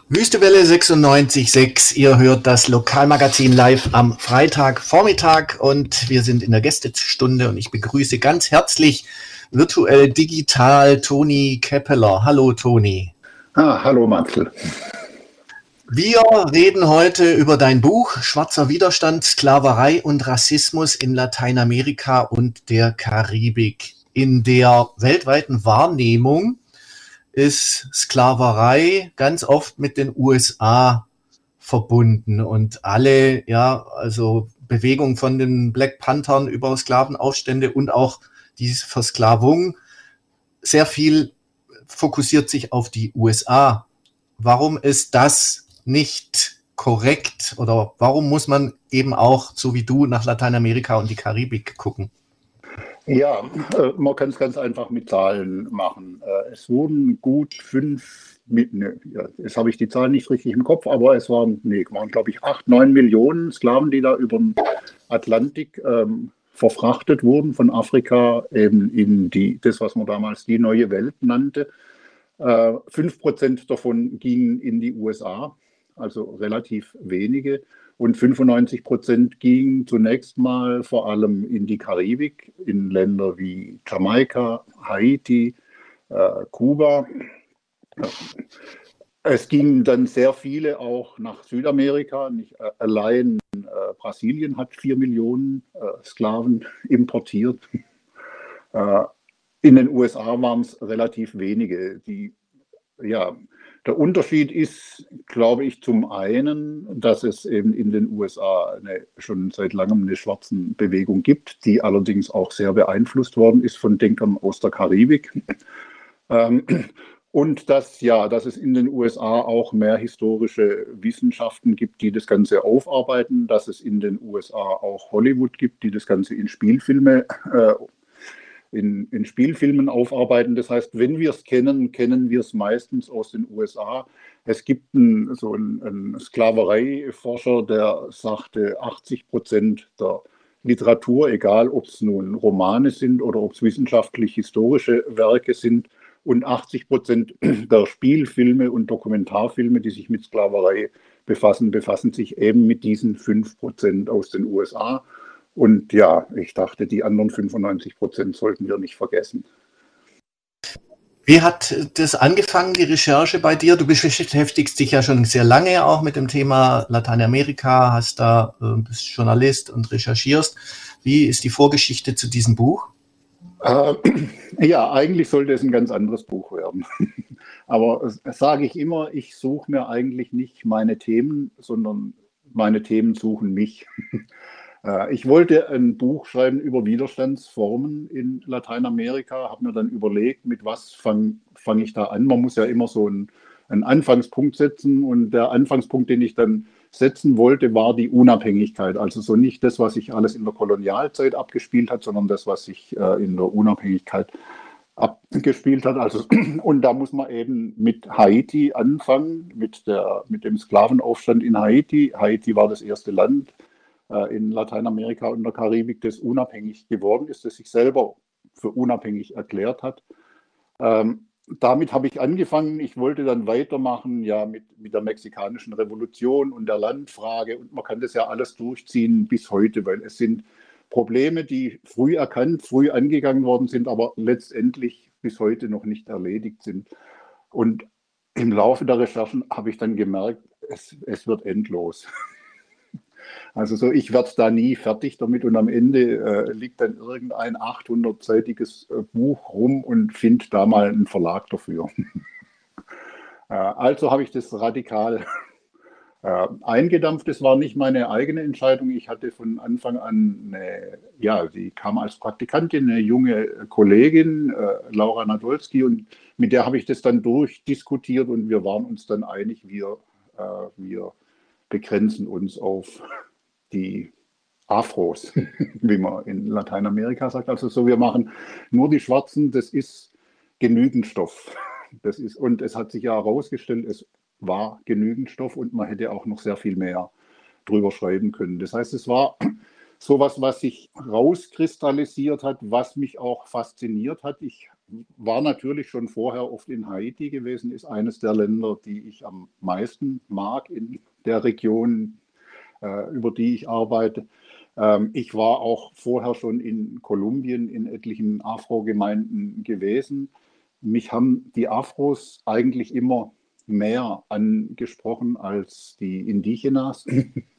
Wüstewelle 96.6, ihr hört das Lokalmagazin live am Freitagvormittag und wir sind in der Gästestunde und ich begrüße ganz herzlich virtuell digital Toni Keppeler. Hallo Toni. Hallo Matzel. Wir reden heute über dein Buch Schwarzer Widerstand, Sklaverei und Rassismus in Lateinamerika und der Karibik. In der weltweiten Wahrnehmung ist Sklaverei ganz oft mit den USA verbunden und alle, also Bewegungen von den Black Panthern über Sklavenaufstände und auch diese Versklavung, sehr viel fokussiert sich auf die USA. Warum ist das nicht korrekt oder warum muss man eben auch, so wie du, nach Lateinamerika und die Karibik gucken? Ja, man kann es ganz einfach mit Zahlen machen. Es wurden gut jetzt habe ich die Zahlen nicht richtig im Kopf, aber es waren glaube ich, 8, 9 Millionen Sklaven, die da über den Atlantik verfrachtet wurden von Afrika eben in das, was man damals die neue Welt nannte. 5% davon gingen in die USA, also relativ wenige. Und 95% gingen zunächst mal vor allem in die Karibik, in Länder wie Jamaika, Haiti, Kuba. Es gingen dann sehr viele auch nach Südamerika. Nicht allein Brasilien hat 4 Millionen Sklaven importiert. In den USA waren es relativ wenige. Der Unterschied ist, glaube ich, zum einen, dass es eben in den USA schon seit langem eine Schwarzenbewegung gibt, die allerdings auch sehr beeinflusst worden ist von Denkern aus der Karibik. Und dass es in den USA auch mehr historische Wissenschaften gibt, die das Ganze aufarbeiten, dass es in den USA auch Hollywood gibt, die das Ganze in Spielfilmen aufarbeiten. Das heißt, wenn wir es kennen, kennen wir es meistens aus den USA. Es gibt einen Sklavereiforscher, der sagte, 80% der Literatur, egal ob es nun Romane sind oder ob es wissenschaftlich-historische Werke sind, und 80% der Spielfilme und Dokumentarfilme, die sich mit Sklaverei befassen sich eben mit diesen 5% aus den USA. Und ja, ich dachte, die anderen 95% sollten wir nicht vergessen. Wie hat das angefangen, die Recherche bei dir? Du beschäftigst dich ja schon sehr lange auch mit dem Thema Lateinamerika, bist Journalist und recherchierst. Wie ist die Vorgeschichte zu diesem Buch? Ja, eigentlich sollte es ein ganz anderes Buch werden. Aber sage ich immer, ich suche mir eigentlich nicht meine Themen, sondern meine Themen suchen mich. Ich wollte ein Buch schreiben über Widerstandsformen in Lateinamerika, habe mir dann überlegt, mit was fange ich da an. Man muss ja immer so einen Anfangspunkt setzen und der Anfangspunkt, den ich dann setzen wollte, war die Unabhängigkeit. Also so nicht das, was sich alles in der Kolonialzeit abgespielt hat, sondern das, was sich in der Unabhängigkeit abgespielt hat. Und da muss man eben mit Haiti anfangen, mit dem Sklavenaufstand in Haiti. Haiti war das erste Land in Lateinamerika und der Karibik, das unabhängig geworden ist, das sich selber für unabhängig erklärt hat. Damit habe ich angefangen. Ich wollte dann weitermachen mit der mexikanischen Revolution und der Landfrage. Und man kann das ja alles durchziehen bis heute, weil es sind Probleme, die früh erkannt, früh angegangen worden sind, aber letztendlich bis heute noch nicht erledigt sind. Und im Laufe der Recherchen habe ich dann gemerkt, es wird endlos. Also ich werde da nie fertig damit und am Ende liegt dann irgendein 800-seitiges Buch rum und finde da mal einen Verlag dafür. Also habe ich das radikal eingedampft. Das war nicht meine eigene Entscheidung. Ich hatte von Anfang an, sie kam als Praktikantin, eine junge Kollegin, Laura Nadolski, und mit der habe ich das dann durchdiskutiert und wir waren uns dann einig, wir begrenzen uns auf die Afros, wie man in Lateinamerika sagt. Also wir machen nur die Schwarzen, das ist genügend Stoff. Und es hat sich ja herausgestellt, es war genügend Stoff und man hätte auch noch sehr viel mehr drüber schreiben können. Das heißt, es war sowas, was sich rauskristallisiert hat, was mich auch fasziniert hat. Ich war natürlich schon vorher oft in Haiti gewesen, ist eines der Länder, die ich am meisten mag in der Region, über die ich arbeite. Ich war auch vorher schon in Kolumbien in etlichen Afro-Gemeinden gewesen. Mich haben die Afros eigentlich immer mehr angesprochen als die Indigenas.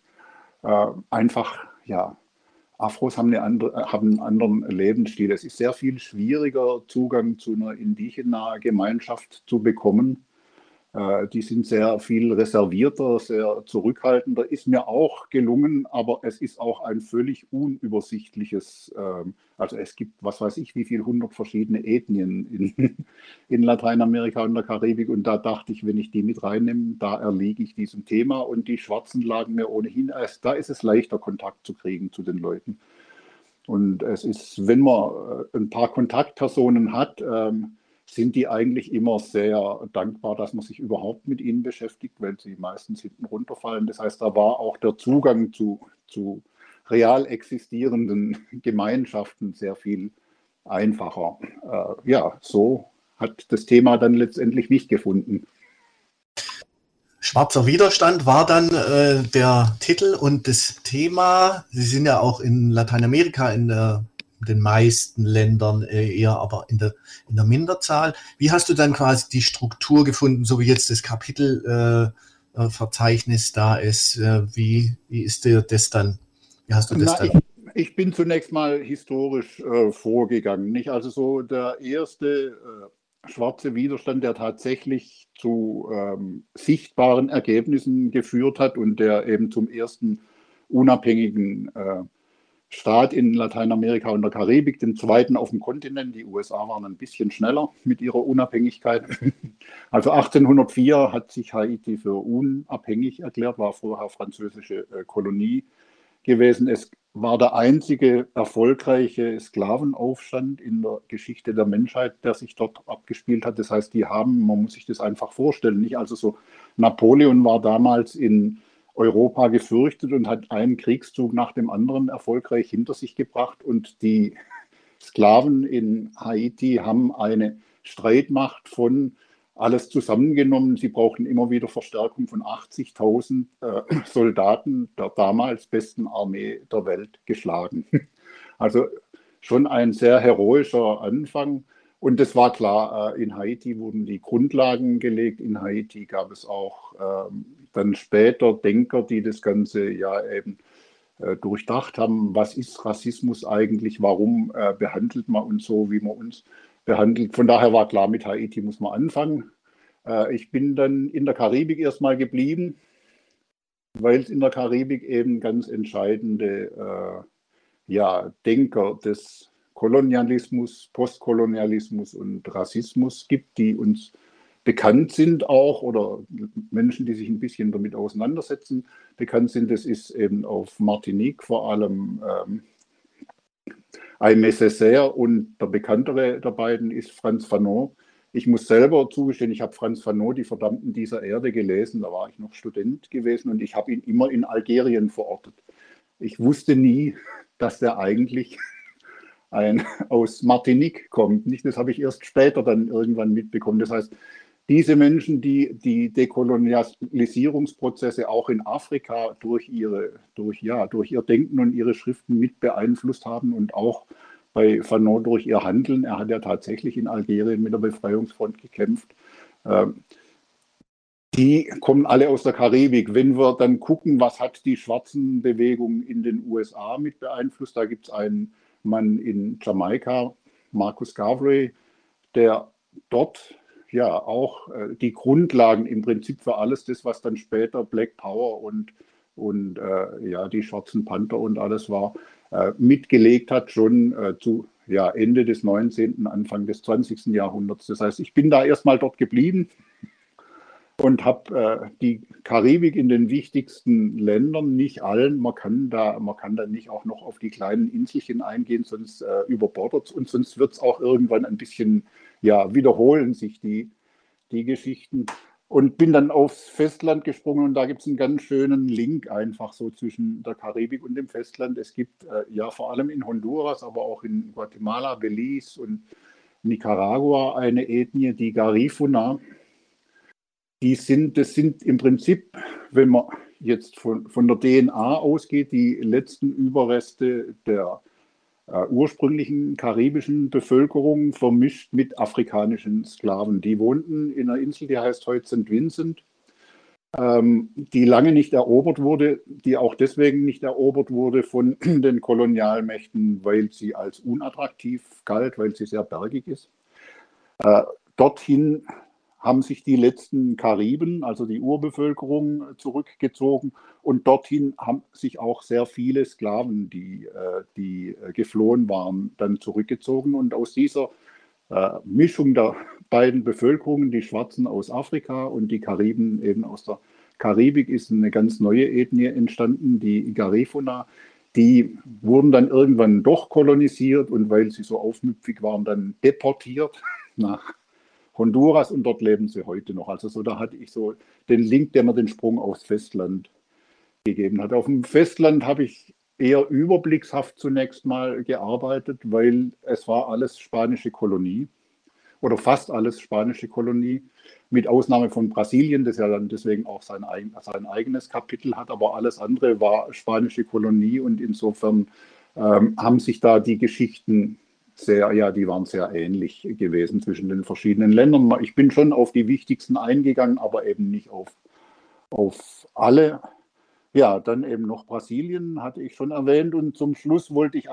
Einfach, ja, Afros haben einen anderen Lebensstil. Es ist sehr viel schwieriger, Zugang zu einer indigenen Gemeinschaft zu bekommen. Die sind sehr viel reservierter, sehr zurückhaltender. Ist mir auch gelungen, aber es ist auch ein völlig unübersichtliches, also es gibt, was weiß ich, wie viele 100 verschiedene Ethnien in Lateinamerika und der Karibik. Und da dachte ich, wenn ich die mit reinnehme, da erliege ich diesem Thema. Und die Schwarzen lagen mir ohnehin, da ist es leichter, Kontakt zu kriegen zu den Leuten. Und es ist, wenn man ein paar Kontaktpersonen hat, sind die eigentlich immer sehr dankbar, dass man sich überhaupt mit ihnen beschäftigt, weil sie meistens hinten runterfallen. Das heißt, da war auch der Zugang zu real existierenden Gemeinschaften sehr viel einfacher. Ja, so hat das Thema dann letztendlich mich gefunden. Schwarzer Widerstand war dann der Titel und das Thema. Sie sind ja auch in Lateinamerika in den meisten Ländern eher, aber in der Minderzahl. Wie hast du dann quasi die Struktur gefunden, so wie jetzt das Kapitelverzeichnis da ist? Wie ist dir das dann? Wie hast du das dann? Ich bin zunächst mal historisch vorgegangen. Nicht? Also so der erste schwarze Widerstand, der tatsächlich zu sichtbaren Ergebnissen geführt hat und der eben zum ersten unabhängigen Staat in Lateinamerika und der Karibik, den zweiten auf dem Kontinent. Die USA waren ein bisschen schneller mit ihrer Unabhängigkeit. Also 1804 hat sich Haiti für unabhängig erklärt, war vorher französische Kolonie gewesen. Es war der einzige erfolgreiche Sklavenaufstand in der Geschichte der Menschheit, der sich dort abgespielt hat. Das heißt, man muss sich das einfach vorstellen, nicht? Also so Napoleon war damals in Europa gefürchtet und hat einen Kriegszug nach dem anderen erfolgreich hinter sich gebracht. Und die Sklaven in Haiti haben eine Streitmacht von alles zusammengenommen. Sie brauchten immer wieder Verstärkung von 80.000 Soldaten der damals besten Armee der Welt geschlagen. Also schon ein sehr heroischer Anfang. Und es war klar, in Haiti wurden die Grundlagen gelegt. In Haiti gab es auch dann später Denker, die das Ganze ja eben durchdacht haben, was ist Rassismus eigentlich, warum behandelt man uns so, wie man uns behandelt. Von daher war klar, mit Haiti muss man anfangen. Ich bin dann in der Karibik erstmal geblieben, weil es in der Karibik eben ganz entscheidende Denker des Kolonialismus, Postkolonialismus und Rassismus gibt, die uns bekannt sind auch, oder Menschen, die sich ein bisschen damit auseinandersetzen, bekannt sind. Das ist eben auf Martinique vor allem Aimé Césaire und der bekanntere der beiden ist Frantz Fanon. Ich muss selber zugestehen, ich habe Frantz Fanon, Die Verdammten dieser Erde, gelesen. Da war ich noch Student gewesen und ich habe ihn immer in Algerien verortet. Ich wusste nie, dass der eigentlich aus Martinique kommt. Nicht? Das habe ich erst später dann irgendwann mitbekommen. Das heißt, diese Menschen, die die Dekolonialisierungsprozesse auch in Afrika durch ihr Denken und ihre Schriften mit beeinflusst haben und auch bei Fanon durch ihr Handeln. Er hat ja tatsächlich in Algerien mit der Befreiungsfront gekämpft. Die kommen alle aus der Karibik. Wenn wir dann gucken, was hat die Schwarzenbewegung in den USA mit beeinflusst, da gibt es einen Mann in Jamaika, Marcus Garvey, der dort ja auch die Grundlagen im Prinzip für alles das, was dann später Black Power und die Schwarzen Panther und alles war, mitgelegt hat, schon zu Ende des 19., Anfang des 20. Jahrhunderts. Das heißt, ich bin da erstmal dort geblieben und habe die Karibik in den wichtigsten Ländern, nicht allen, man kann da nicht auch noch auf die kleinen Inselchen eingehen, sonst überbordert es und sonst wird es auch irgendwann ein bisschen, wiederholen sich die Geschichten. Und bin dann aufs Festland gesprungen und da gibt es einen ganz schönen Link einfach so zwischen der Karibik und dem Festland. Es gibt vor allem in Honduras, aber auch in Guatemala, Belize und Nicaragua eine Ethnie, die Garifuna. Das sind im Prinzip, wenn man jetzt von der DNA ausgeht, die letzten Überreste der ursprünglichen karibischen Bevölkerung vermischt mit afrikanischen Sklaven. Die wohnten in einer Insel, die heißt heute St. Vincent, die lange nicht erobert wurde, die auch deswegen nicht erobert wurde von den Kolonialmächten, weil sie als unattraktiv galt, weil sie sehr bergig ist. Dorthin haben sich die letzten Kariben, also die Urbevölkerung, zurückgezogen. Und dorthin haben sich auch sehr viele Sklaven, die geflohen waren, dann zurückgezogen. Und aus dieser Mischung der beiden Bevölkerungen, die Schwarzen aus Afrika und die Kariben eben aus der Karibik, ist eine ganz neue Ethnie entstanden, die Garifuna. Die wurden dann irgendwann doch kolonisiert und weil sie so aufmüpfig waren, dann deportiert nach Honduras und dort leben sie heute noch. Also so, da hatte ich so den Link, der mir den Sprung aufs Festland gegeben hat. Auf dem Festland habe ich eher überblickshaft zunächst mal gearbeitet, weil es war alles spanische Kolonie oder fast alles spanische Kolonie, mit Ausnahme von Brasilien, das ja dann deswegen auch sein eigenes Kapitel hat, aber alles andere war spanische Kolonie und insofern haben sich da die Geschichten die waren sehr ähnlich gewesen zwischen den verschiedenen Ländern. Ich bin schon auf die wichtigsten eingegangen, aber eben nicht auf alle. Ja, dann eben noch Brasilien, hatte ich schon erwähnt. Und zum Schluss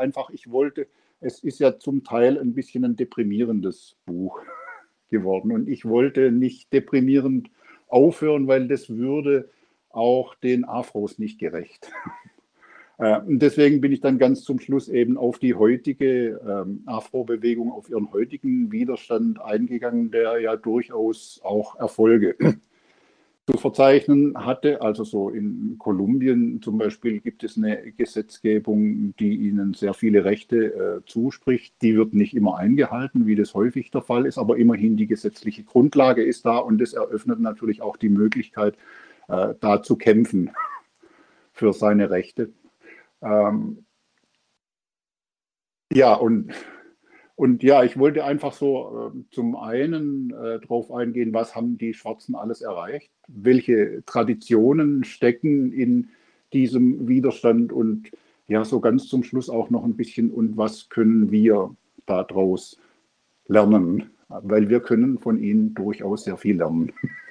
es ist ja zum Teil ein bisschen ein deprimierendes Buch geworden. Und ich wollte nicht deprimierend aufhören, weil das würde auch den Afros nicht gerecht. Und deswegen bin ich dann ganz zum Schluss eben auf die heutige Afro-Bewegung, auf ihren heutigen Widerstand eingegangen, der ja durchaus auch Erfolge zu verzeichnen hatte. Also so in Kolumbien zum Beispiel gibt es eine Gesetzgebung, die ihnen sehr viele Rechte zuspricht. Die wird nicht immer eingehalten, wie das häufig der Fall ist, aber immerhin die gesetzliche Grundlage ist da und das eröffnet natürlich auch die Möglichkeit, da zu kämpfen für seine Rechte. Ja, und ja, ich wollte einfach so zum einen darauf eingehen, was haben die Schwarzen alles erreicht, welche Traditionen stecken in diesem Widerstand und ja, so ganz zum Schluss auch noch ein bisschen, und was können wir daraus lernen, weil wir können von ihnen durchaus sehr viel lernen.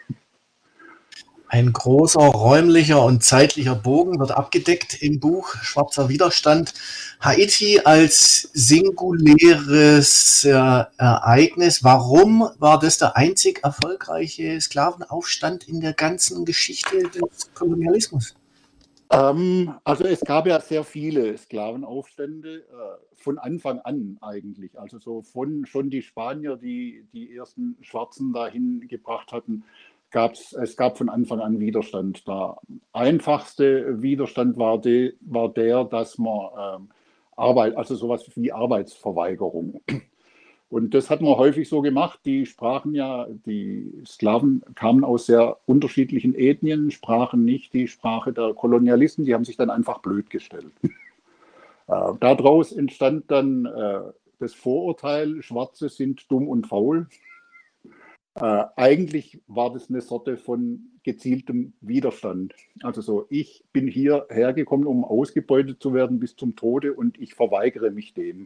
Ein großer räumlicher und zeitlicher Bogen wird abgedeckt im Buch Schwarzer Widerstand. Haiti als singuläres Ereignis. Warum war das der einzig erfolgreiche Sklavenaufstand in der ganzen Geschichte des Kolonialismus? Also es gab ja sehr viele Sklavenaufstände von Anfang an eigentlich. Also so von schon die Spanier, die die ersten Schwarzen dahin gebracht hatten, es gab von Anfang an Widerstand. Der einfachste Widerstand war der, dass man also sowas wie Arbeitsverweigerung. Und das hat man häufig so gemacht. Die Sklaven kamen aus sehr unterschiedlichen Ethnien, sprachen nicht die Sprache der Kolonialisten, die haben sich dann einfach blöd gestellt. Daraus entstand dann das Vorurteil, Schwarze sind dumm und faul. Eigentlich war das eine Sorte von gezieltem Widerstand. Also so, ich bin hierher gekommen, um ausgebeutet zu werden bis zum Tode und ich verweigere mich dem.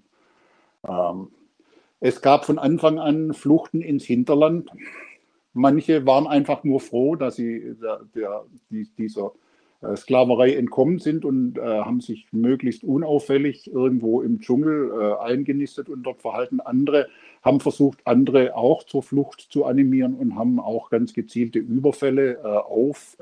Es gab von Anfang an Fluchten ins Hinterland. Manche waren einfach nur froh, dass sie dieser Sklaverei entkommen sind und haben sich möglichst unauffällig irgendwo im Dschungel eingenistet und dort verhalten. Andere haben versucht, andere auch zur Flucht zu animieren und haben auch ganz gezielte Überfälle auf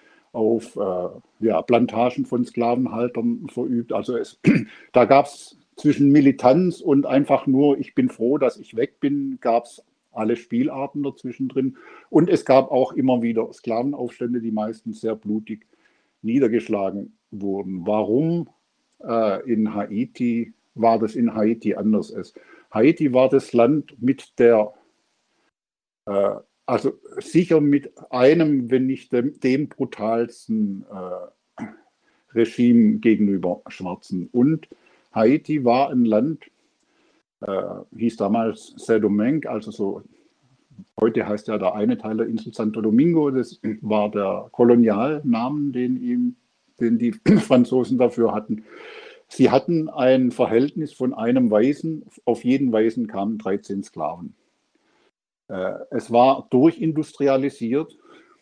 Plantagen von Sklavenhaltern verübt. Also da gab es zwischen Militanz und einfach nur, ich bin froh, dass ich weg bin, gab es alle Spielarten dazwischen drin. Und es gab auch immer wieder Sklavenaufstände, die meistens sehr blutig niedergeschlagen wurden. Warum war das in Haiti anders? Haiti war das Land mit also sicher mit einem, wenn nicht dem brutalsten Regime gegenüber Schwarzen. Und Haiti war ein Land, hieß damals Saint-Domingue, also so, heute heißt ja der eine Teil der Insel Santo Domingo, das war der Kolonialnamen, den die Franzosen dafür hatten. Sie hatten ein Verhältnis von einem Weißen, auf jeden Weißen kamen 13 Sklaven. Es war durchindustrialisiert.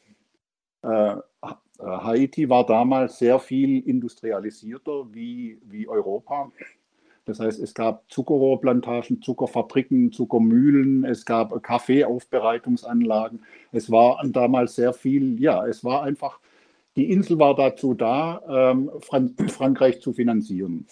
Haiti war damals sehr viel industrialisierter wie Europa. Das heißt, es gab Zuckerrohrplantagen, Zuckerfabriken, Zuckermühlen, es gab Kaffeeaufbereitungsanlagen. Es war damals sehr viel, ja, es war einfach, die Insel war dazu da, Frankreich zu finanzieren.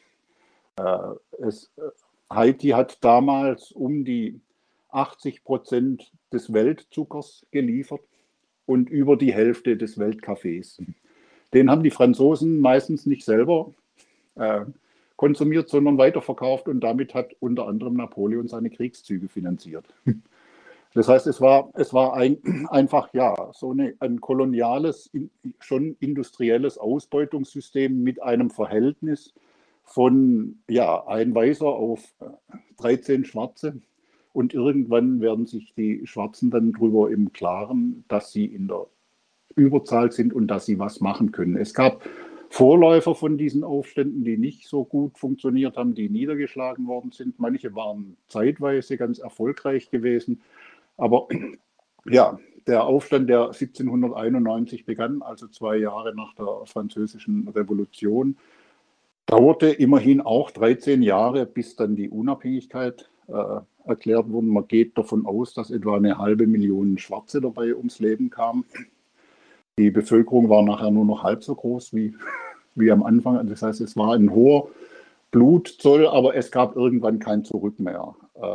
Haiti hat damals um die 80% des Weltzuckers geliefert und über die Hälfte des Weltkaffees. Den haben die Franzosen meistens nicht selber konsumiert, sondern weiterverkauft, und damit hat unter anderem Napoleon seine Kriegszüge finanziert. Das heißt, es war einfach ja so ein koloniales, schon industrielles Ausbeutungssystem mit einem Verhältnis von ja, ein Weißer auf 13 Schwarze. Und irgendwann werden sich die Schwarzen dann darüber im Klaren, dass sie in der Überzahl sind und dass sie was machen können. Es gab Vorläufer von diesen Aufständen, die nicht so gut funktioniert haben, die niedergeschlagen worden sind. Manche waren zeitweise ganz erfolgreich gewesen. Aber ja, der Aufstand, der 1791 begann, also 2 Jahre nach der Französischen Revolution, dauerte immerhin auch 13 Jahre, bis dann die Unabhängigkeit erklärt wurde. Man geht davon aus, dass etwa 500.000 Schwarze dabei ums Leben kamen. Die Bevölkerung war nachher nur noch halb so groß wie am Anfang. Das heißt, es war ein hoher Blutzoll, aber es gab irgendwann kein Zurück mehr.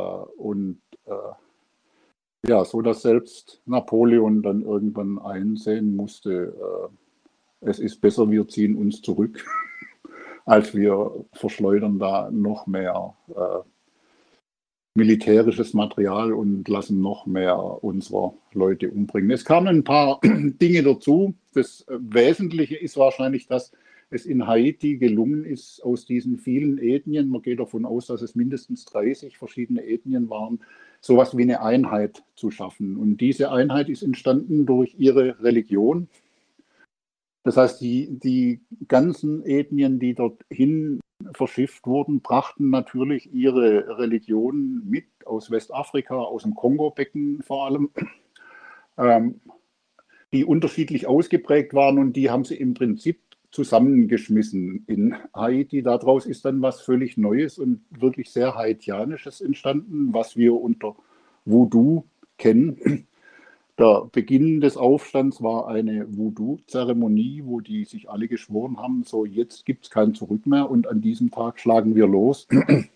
Ja, so dass selbst Napoleon dann irgendwann einsehen musste, es ist besser, wir ziehen uns zurück, als wir verschleudern da noch mehr militärisches Material und lassen noch mehr unserer Leute umbringen. Es kamen ein paar Dinge dazu. Das Wesentliche ist wahrscheinlich, dass es in Haiti gelungen ist, aus diesen vielen Ethnien, man geht davon aus, dass es mindestens 30 verschiedene Ethnien waren, sowas wie eine Einheit zu schaffen. Und diese Einheit ist entstanden durch ihre Religion. Das heißt, die ganzen Ethnien, die dorthin verschifft wurden, brachten natürlich ihre Religion mit, aus Westafrika, aus dem Kongo-Becken vor allem, die unterschiedlich ausgeprägt waren, und die haben sie im Prinzip zusammengeschmissen in Haiti. Daraus ist dann was völlig Neues und wirklich sehr Haitianisches entstanden, was wir unter Voodoo kennen. Der Beginn des Aufstands war eine Voodoo-Zeremonie, wo die sich alle geschworen haben, so jetzt gibt es kein Zurück mehr und an diesem Tag schlagen wir los.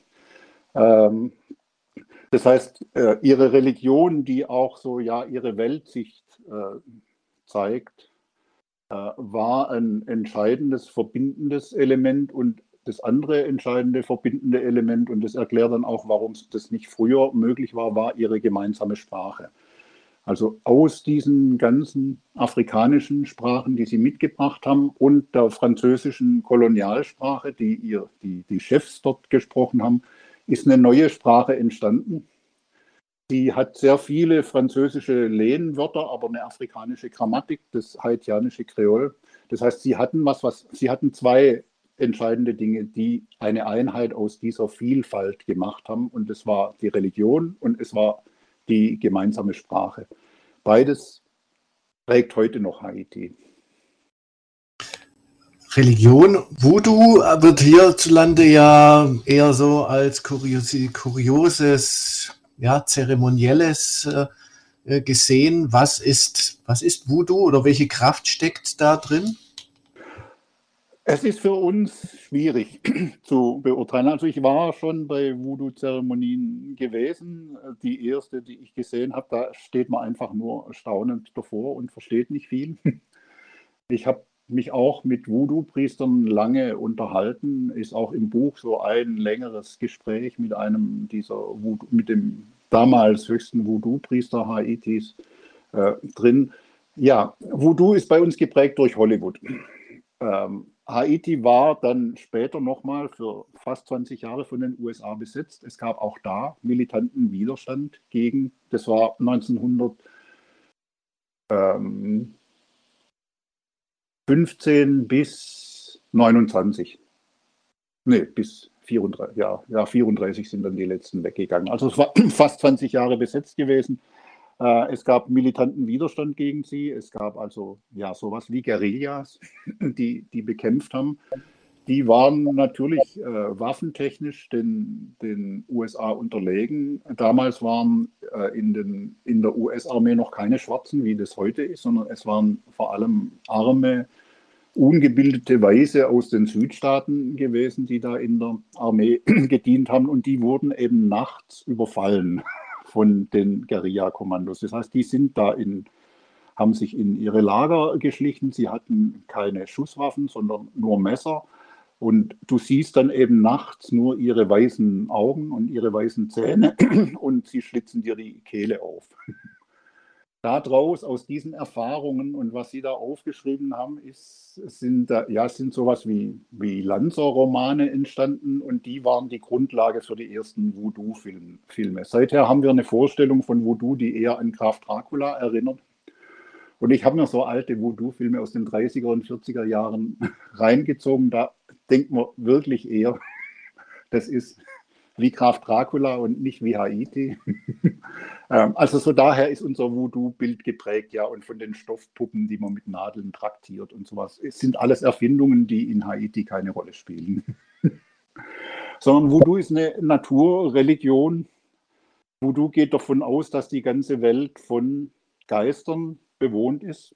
Das heißt, ihre Religion, die auch so ja ihre Weltsicht zeigt, war ein entscheidendes verbindendes Element, und das andere entscheidende verbindende Element, und das erklärt dann auch, warum das nicht früher möglich war, war ihre gemeinsame Sprache. Also aus diesen ganzen afrikanischen Sprachen, die sie mitgebracht haben, und der französischen Kolonialsprache, die Chefs dort gesprochen haben, ist eine neue Sprache entstanden. Die hat sehr viele französische Lehnwörter, aber eine afrikanische Grammatik, das haitianische Kreol. Das heißt, sie hatten sie hatten 2 entscheidende Dinge, die eine Einheit aus dieser Vielfalt gemacht haben. Und es war die Religion und es war die gemeinsame Sprache. Beides prägt heute noch Haiti. Religion, Voodoo wird hierzulande ja eher so als kurioses, ja, zeremonielles gesehen. Was ist Voodoo oder welche Kraft steckt da drin? Es ist für uns schwierig zu beurteilen. Also ich war schon bei Voodoo-Zeremonien gewesen. Die erste, die ich gesehen habe, da steht man einfach nur staunend davor und versteht nicht viel. Ich habe mich auch mit Voodoo-Priestern lange unterhalten. Ist auch im Buch so ein längeres Gespräch mit mit dem damals höchsten Voodoo-Priester Haitis drin. Ja, Voodoo ist bei uns geprägt durch Hollywood. Haiti war dann später nochmal für fast 20 Jahre von den USA besetzt. Es gab auch da militanten Widerstand gegen, das war 1915 bis 29. Nee, bis 34, ja, 34 sind dann die letzten weggegangen. Also es war fast 20 Jahre besetzt gewesen. Es gab militanten Widerstand gegen sie. Es gab also ja sowas wie Guerillas, die bekämpft haben. Die waren natürlich waffentechnisch den USA unterlegen. Damals waren in der US-Armee noch keine Schwarzen, wie das heute ist, sondern es waren vor allem arme, ungebildete Weiße aus den Südstaaten gewesen, die da in der Armee gedient haben. Und die wurden eben nachts überfallen von den Guerilla-Kommandos. Das heißt, die sind da haben sich in ihre Lager geschlichen. Sie hatten keine Schusswaffen, sondern nur Messer. Und du siehst dann eben nachts nur ihre weißen Augen und ihre weißen Zähne und sie schlitzen dir die Kehle auf. Daraus, aus diesen Erfahrungen und was sie da aufgeschrieben haben, sind sowas wie Lanza-Romane entstanden und die waren die Grundlage für die ersten Voodoo-Filme. Seither haben wir eine Vorstellung von Voodoo, die eher an Graf Dracula erinnert. Und ich habe mir so alte Voodoo-Filme aus den 30er und 40er Jahren reingezogen. Da denkt man wirklich eher, das ist wie Graf Dracula und nicht wie Haiti. Also so daher ist unser Voodoo-Bild geprägt, ja, und von den Stoffpuppen, die man mit Nadeln traktiert und sowas. Es sind alles Erfindungen, die in Haiti keine Rolle spielen. Sondern Voodoo ist eine Naturreligion. Voodoo geht davon aus, dass die ganze Welt von Geistern bewohnt ist,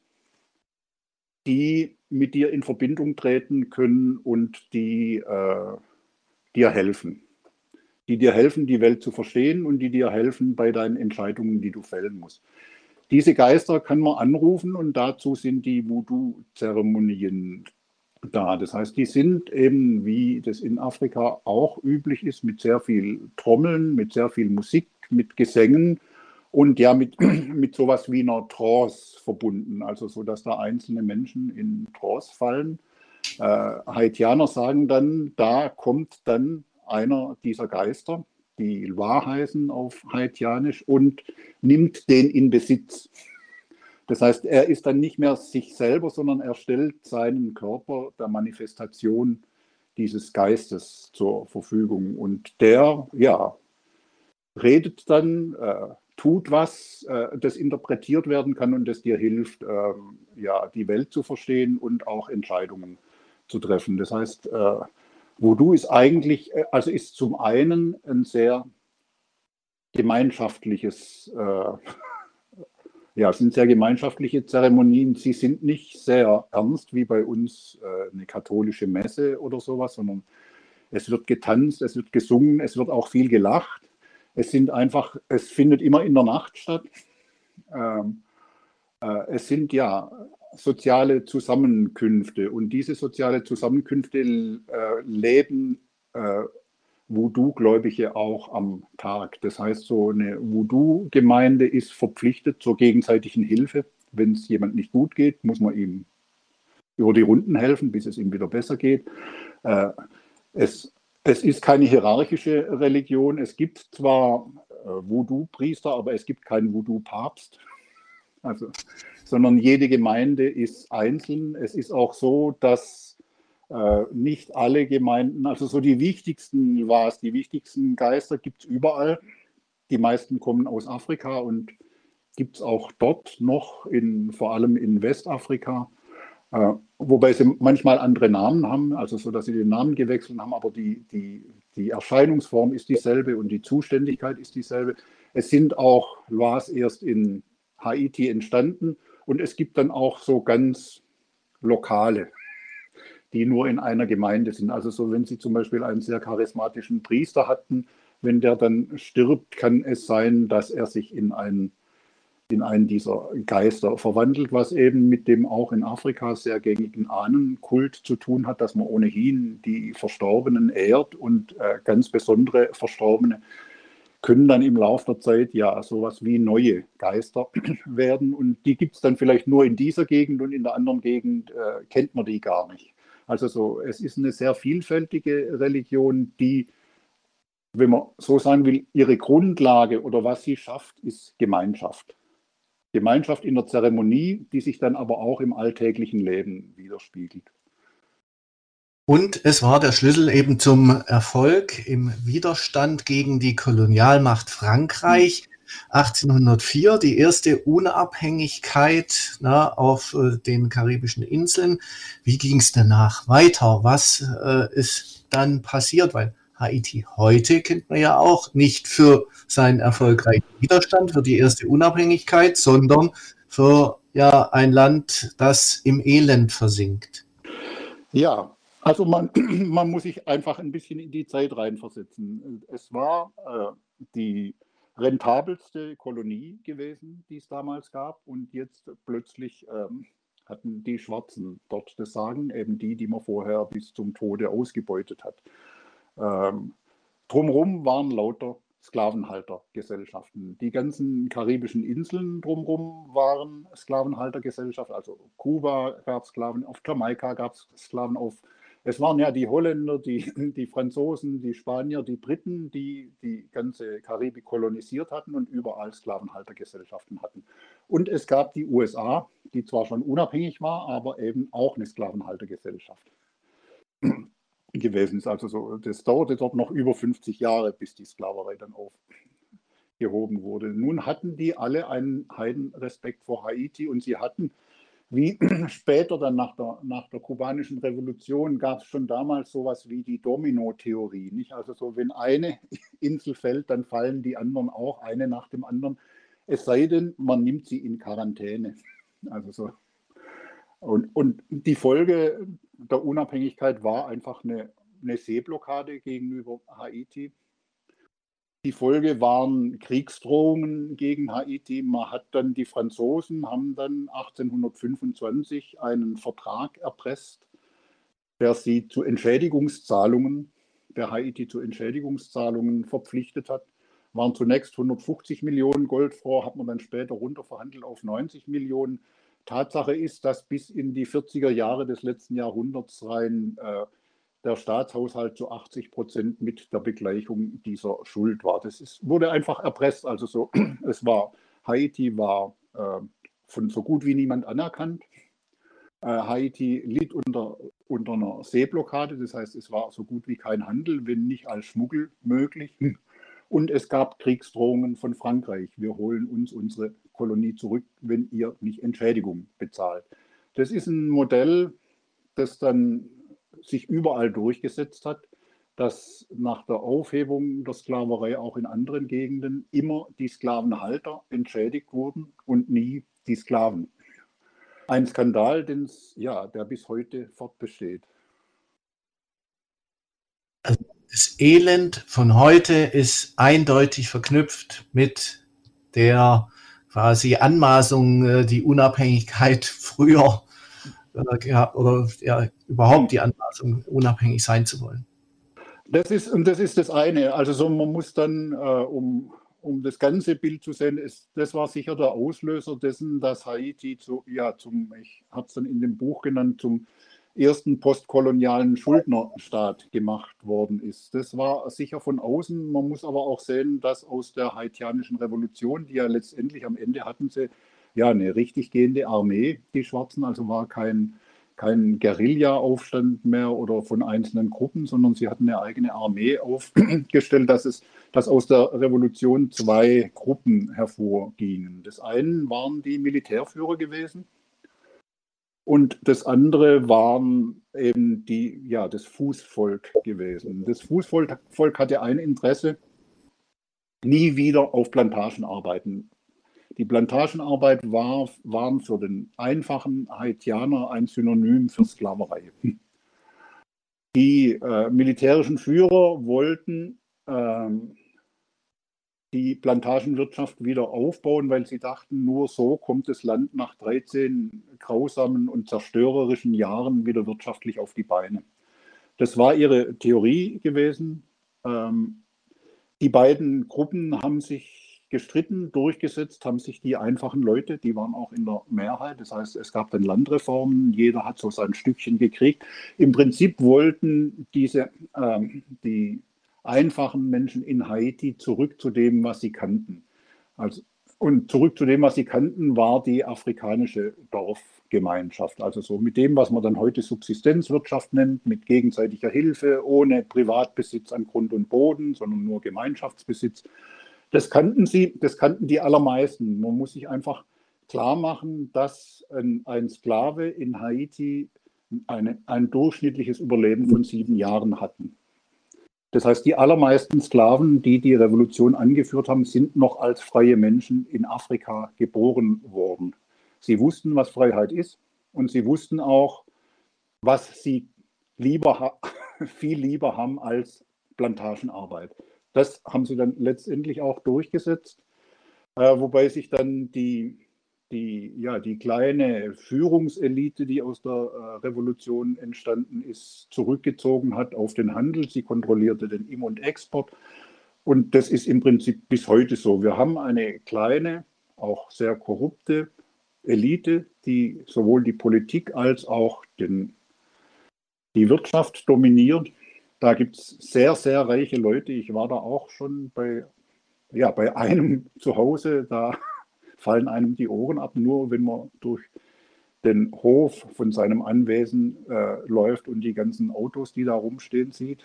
die mit dir in Verbindung treten können und die dir helfen. Die dir helfen, die Welt zu verstehen und die dir helfen bei deinen Entscheidungen, die du fällen musst. Diese Geister kann man anrufen und dazu sind die Voodoo-Zeremonien da. Das heißt, die sind eben, wie das in Afrika auch üblich ist, mit sehr viel Trommeln, mit sehr viel Musik, mit Gesängen und ja mit sowas wie einer Trance verbunden, also so, dass da einzelne Menschen in Trance fallen. Haitianer sagen dann, da kommt dann einer dieser Geister, die Lwa heißen auf Haitianisch, und nimmt den in Besitz. Das heißt, er ist dann nicht mehr sich selber, sondern er stellt seinen Körper der Manifestation dieses Geistes zur Verfügung. Und der, ja, redet dann, tut was, das interpretiert werden kann und das dir hilft, ja, die Welt zu verstehen und auch Entscheidungen zu treffen. Das heißt, Voodoo ist eigentlich, also ist zum einen ein sehr gemeinschaftliches, ja, es sind sehr gemeinschaftliche Zeremonien. Sie sind nicht sehr ernst wie bei uns eine katholische Messe oder sowas, sondern es wird getanzt, es wird gesungen, es wird auch viel gelacht. Es findet immer in der Nacht statt. Es sind ja soziale Zusammenkünfte und diese soziale Zusammenkünfte leben Voodoo-Gläubige auch am Tag. Das heißt, so eine Voodoo-Gemeinde ist verpflichtet zur gegenseitigen Hilfe. Wenn es jemand nicht gut geht, muss man ihm über die Runden helfen, bis es ihm wieder besser geht. Es ist keine hierarchische Religion. Es gibt zwar Voodoo-Priester, aber es gibt keinen Voodoo-Papst. Also, sondern jede Gemeinde ist einzeln. Es ist auch so, dass nicht alle Gemeinden, also so die wichtigsten Geister gibt es überall. Die meisten kommen aus Afrika und gibt es auch dort noch, vor allem in Westafrika. Wobei sie manchmal andere Namen haben, also so, dass sie den Namen gewechselt haben, aber die Erscheinungsform ist dieselbe und die Zuständigkeit ist dieselbe. Es sind auch Loas erst in Haiti entstanden und es gibt dann auch so ganz lokale, die nur in einer Gemeinde sind. Also so, wenn Sie zum Beispiel einen sehr charismatischen Priester hatten, wenn der dann stirbt, kann es sein, dass er sich in einen dieser Geister verwandelt, was eben mit dem auch in Afrika sehr gängigen Ahnenkult zu tun hat, dass man ohnehin die Verstorbenen ehrt und ganz besondere Verstorbene können dann im Laufe der Zeit ja sowas wie neue Geister werden und die gibt es dann vielleicht nur in dieser Gegend und in der anderen Gegend kennt man die gar nicht. Also so, es ist eine sehr vielfältige Religion, die, wenn man so sagen will, ihre Grundlage oder was sie schafft, ist Gemeinschaft. Gemeinschaft in der Zeremonie, die sich dann aber auch im alltäglichen Leben widerspiegelt. Und es war der Schlüssel eben zum Erfolg im Widerstand gegen die Kolonialmacht Frankreich. 1804 die erste Unabhängigkeit auf den karibischen Inseln. Wie ging es danach weiter? Was ist dann passiert? Weil Haiti heute kennt man ja auch nicht für seinen erfolgreichen Widerstand, für die erste Unabhängigkeit, sondern für ein Land, das im Elend versinkt. Ja, also man muss sich einfach ein bisschen in die Zeit reinversetzen. Es war die rentabelste Kolonie gewesen, die es damals gab, und jetzt plötzlich hatten die Schwarzen dort das Sagen, eben die man vorher bis zum Tode ausgebeutet hat. Drumherum waren lauter Sklavenhaltergesellschaften. Die ganzen karibischen Inseln drumherum waren Sklavenhaltergesellschaften. Also Kuba gab es Sklaven, auf Jamaika gab es Sklaven, es waren ja die Holländer, die Franzosen, die Spanier, die Briten, die die ganze Karibik kolonisiert hatten und überall Sklavenhaltergesellschaften hatten. Und es gab die USA, die zwar schon unabhängig war, aber eben auch eine Sklavenhaltergesellschaft gewesen ist. Also so, das dauerte dort noch über 50 Jahre, bis die Sklaverei dann aufgehoben wurde. Nun hatten die alle einen Heidenrespekt vor Haiti, und sie hatten, wie später dann nach der kubanischen Revolution, gab es schon damals sowas wie die Domino-Theorie. Nicht? Also so, wenn eine Insel fällt, dann fallen die anderen auch, eine nach dem anderen. Es sei denn, man nimmt sie in Quarantäne. Also so. Und die Folge der Unabhängigkeit war einfach eine Seeblockade gegenüber Haiti. Die Folge waren Kriegsdrohungen gegen Haiti. Die Franzosen haben dann 1825 einen Vertrag erpresst, der sie zu Entschädigungszahlungen, der Haiti zu Entschädigungszahlungen verpflichtet hat. Waren zunächst 150 Millionen Goldfrancs, hat man dann später runterverhandelt auf 90 Millionen. Tatsache ist, dass bis in die 40er Jahre des letzten Jahrhunderts rein der Staatshaushalt zu 80% mit der Begleichung dieser Schuld war. Wurde einfach erpresst. Also so, Haiti war von so gut wie niemand anerkannt. Haiti litt unter einer Seeblockade, das heißt, es war so gut wie kein Handel, wenn nicht als Schmuggel möglich. Und es gab Kriegsdrohungen von Frankreich. Wir holen uns unsere Kolonie zurück, wenn ihr nicht Entschädigung bezahlt. Das ist ein Modell, das dann sich überall durchgesetzt hat, dass nach der Aufhebung der Sklaverei auch in anderen Gegenden immer die Sklavenhalter entschädigt wurden und nie die Sklaven. Ein Skandal, der bis heute fortbesteht. Das Elend von heute ist eindeutig verknüpft mit der quasi Anmaßung, die Unabhängigkeit früher überhaupt die Anmaßung, unabhängig sein zu wollen. Das ist das eine. Also so, man muss dann, um das ganze Bild zu sehen, das war sicher der Auslöser dessen, dass Haiti ich habe es dann in dem Buch genannt, zum ersten postkolonialen Schuldnerstaat gemacht worden ist. Das war sicher von außen. Man muss aber auch sehen, dass aus der haitianischen Revolution, die ja letztendlich am Ende hatten sie eine richtig gehende Armee, die Schwarzen, also war kein Guerilla-Aufstand mehr oder von einzelnen Gruppen, sondern sie hatten eine eigene Armee aufgestellt, dass aus der Revolution zwei Gruppen hervorgingen. Das eine waren die Militärführer gewesen und das andere waren eben das Fußvolk gewesen. Das Fußvolk hatte ein Interesse, nie wieder auf Plantagen arbeiten. Die Plantagenarbeit waren für den einfachen Haitianer ein Synonym für Sklaverei. Die militärischen Führer wollten die Plantagenwirtschaft wieder aufbauen, weil sie dachten, nur so kommt das Land nach 13 grausamen und zerstörerischen Jahren wieder wirtschaftlich auf die Beine. Das war ihre Theorie gewesen. Die beiden Gruppen haben sich gestritten, durchgesetzt haben sich die einfachen Leute, die waren auch in der Mehrheit. Das heißt, es gab dann Landreformen, jeder hat so sein Stückchen gekriegt. Im Prinzip wollten die einfachen Menschen in Haiti zurück zu dem, was sie kannten. Und zurück zu dem, was sie kannten, war die afrikanische Dorfgemeinschaft. Also so mit dem, was man dann heute Subsistenzwirtschaft nennt, mit gegenseitiger Hilfe, ohne Privatbesitz an Grund und Boden, sondern nur Gemeinschaftsbesitz. Das kannten die allermeisten. Man muss sich einfach klar machen, dass ein Sklave in Haiti ein durchschnittliches Überleben von 7 Jahren hatten. Das heißt, die allermeisten Sklaven, die die Revolution angeführt haben, sind noch als freie Menschen in Afrika geboren worden. Sie wussten, was Freiheit ist, und sie wussten auch, was sie viel lieber haben als Plantagenarbeit. Das haben sie dann letztendlich auch durchgesetzt, wobei sich dann die kleine Führungselite, die aus der Revolution entstanden ist, zurückgezogen hat auf den Handel. Sie kontrollierte den Im- und Export. Und das ist im Prinzip bis heute so. Wir haben eine kleine, auch sehr korrupte Elite, die sowohl die Politik als auch die Wirtschaft dominiert. Da gibt es sehr, sehr reiche Leute. Ich war da auch schon bei einem zu Hause, da fallen einem die Ohren ab, nur wenn man durch den Hof von seinem Anwesen läuft und die ganzen Autos, die da rumstehen, sieht.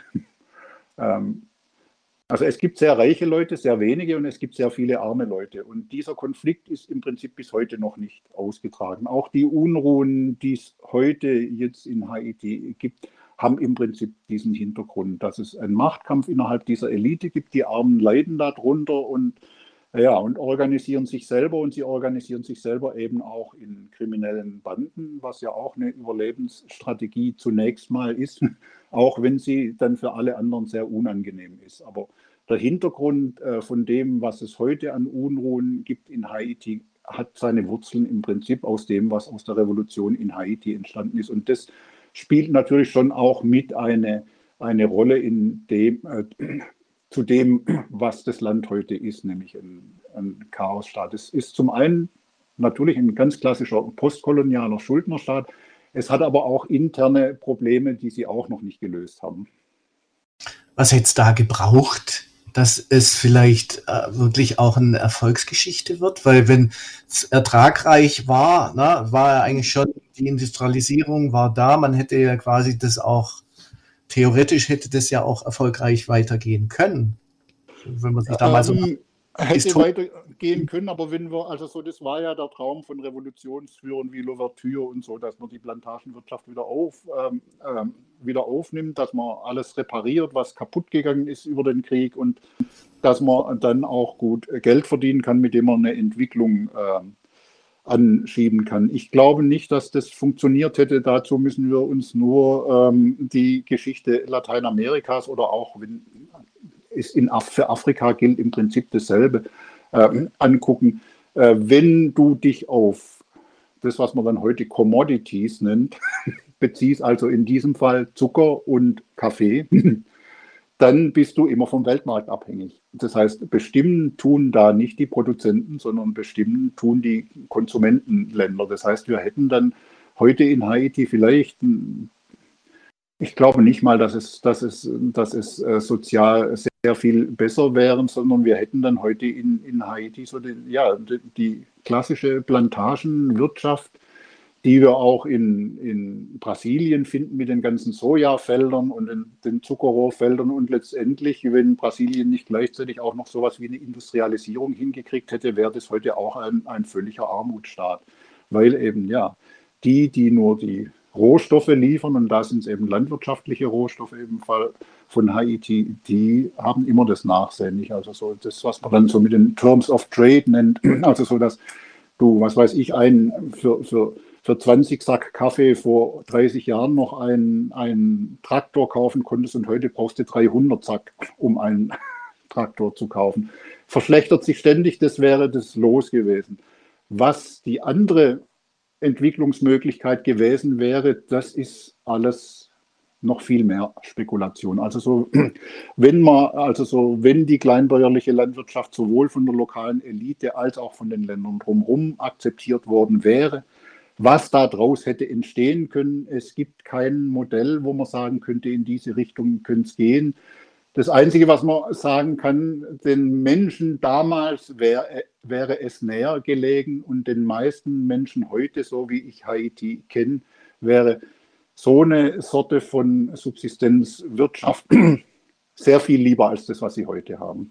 Also es gibt sehr reiche Leute, sehr wenige, und es gibt sehr viele arme Leute. Und dieser Konflikt ist im Prinzip bis heute noch nicht ausgetragen. Auch die Unruhen, die es heute jetzt in Haiti gibt, haben im Prinzip diesen Hintergrund, dass es einen Machtkampf innerhalb dieser Elite gibt. Die Armen leiden darunter und organisieren sich selber, und sie organisieren sich selber eben auch in kriminellen Banden, was ja auch eine Überlebensstrategie zunächst mal ist, auch wenn sie dann für alle anderen sehr unangenehm ist. Aber der Hintergrund von dem, was es heute an Unruhen gibt in Haiti, hat seine Wurzeln im Prinzip aus dem, was aus der Revolution in Haiti entstanden ist. Und das spielt natürlich schon auch mit eine Rolle zu dem, was das Land heute ist, nämlich ein Chaosstaat. Es ist zum einen natürlich ein ganz klassischer postkolonialer Schuldnerstaat. Es hat aber auch interne Probleme, die sie auch noch nicht gelöst haben. Was hätte es da gebraucht, dass es vielleicht wirklich auch eine Erfolgsgeschichte wird? Weil wenn es ertragreich war, war ja eigentlich schon die Industrialisierung war da. Man hätte ja quasi das auch, theoretisch hätte das ja auch erfolgreich weitergehen können. Wenn man sich da mal so hätte weitergehen können, aber das war ja der Traum von Revolutionsführern wie Louverture und so, dass man die Plantagenwirtschaft wieder aufnimmt, dass man alles repariert, was kaputt gegangen ist über den Krieg, und dass man dann auch gut Geld verdienen kann, mit dem man eine Entwicklung anschieben kann. Ich glaube nicht, dass das funktioniert hätte. Dazu müssen wir uns nur die Geschichte Lateinamerikas oder auch für Afrika gilt im Prinzip dasselbe, angucken. Wenn du dich auf das, was man dann heute Commodities nennt, beziehst, also in diesem Fall Zucker und Kaffee, dann bist du immer vom Weltmarkt abhängig. Das heißt, bestimmen tun da nicht die Produzenten, sondern bestimmen tun die Konsumentenländer. Das heißt, wir hätten dann heute in Haiti vielleicht ich glaube nicht mal, dass es sozial sehr viel besser wäre, sondern wir hätten dann heute in Haiti so die klassische Plantagenwirtschaft, die wir auch in Brasilien finden mit den ganzen Sojafeldern und den Zuckerrohrfeldern. Und letztendlich, wenn Brasilien nicht gleichzeitig auch noch sowas wie eine Industrialisierung hingekriegt hätte, wäre das heute auch ein völliger Armutsstaat. Weil eben, die nur die Rohstoffe liefern, und da sind es eben landwirtschaftliche Rohstoffe im Fall von Haiti, die haben immer das Nachsehen nicht. Also so das, was man dann so mit den Terms of Trade nennt, also so, dass du, was weiß ich, für 20 Sack Kaffee vor 30 Jahren noch einen Traktor kaufen konntest, und heute brauchst du 300 Sack, um einen Traktor zu kaufen. Verschlechtert sich ständig, das wäre das Los gewesen. Was die andere Entwicklungsmöglichkeit gewesen wäre, das ist alles noch viel mehr Spekulation. Also so, wenn die kleinbäuerliche Landwirtschaft sowohl von der lokalen Elite als auch von den Ländern drumherum akzeptiert worden wäre, was daraus hätte entstehen können. Es gibt kein Modell, wo man sagen könnte, in diese Richtung könnte es gehen. Das Einzige, was man sagen kann, den Menschen damals wäre es näher gelegen und den meisten Menschen heute, so wie ich Haiti kenne, wäre so eine Sorte von Subsistenzwirtschaft sehr viel lieber als das, was sie heute haben.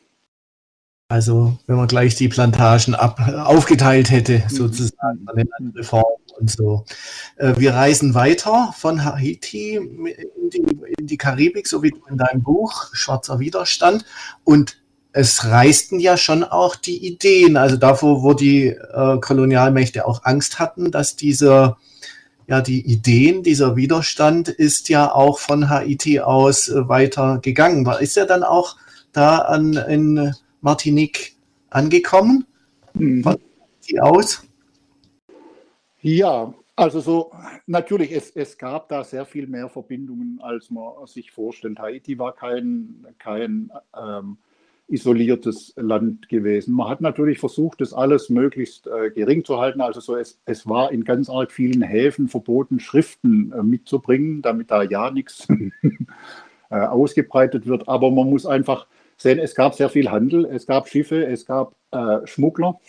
Also wenn man gleich die Plantagen aufgeteilt hätte, sozusagen von den anderen Formen und so. Wir reisen weiter von Haiti in die Karibik, so wie du in deinem Buch Schwarzer Widerstand. Und es reisten ja schon auch die Ideen, also davor, wo die Kolonialmächte auch Angst hatten, dass die Ideen, dieser Widerstand ist ja auch von Haiti aus weiter gegangen. Ist er dann auch da in Martinique angekommen? Von Haiti aus? Ja, also so natürlich, es gab da sehr viel mehr Verbindungen, als man sich vorstellt. Haiti war kein isoliertes Land gewesen. Man hat natürlich versucht, das alles möglichst gering zu halten. Also so es war in ganz arg vielen Häfen verboten, Schriften mitzubringen, damit da ja nichts ausgebreitet wird. Aber man muss einfach sehen, es gab sehr viel Handel, es gab Schiffe, es gab Schmuggler.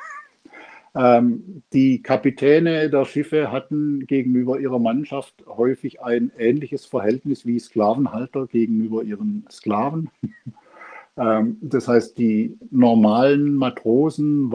Die Kapitäne der Schiffe hatten gegenüber ihrer Mannschaft häufig ein ähnliches Verhältnis wie Sklavenhalter gegenüber ihren Sklaven. Das heißt, die normalen Matrosen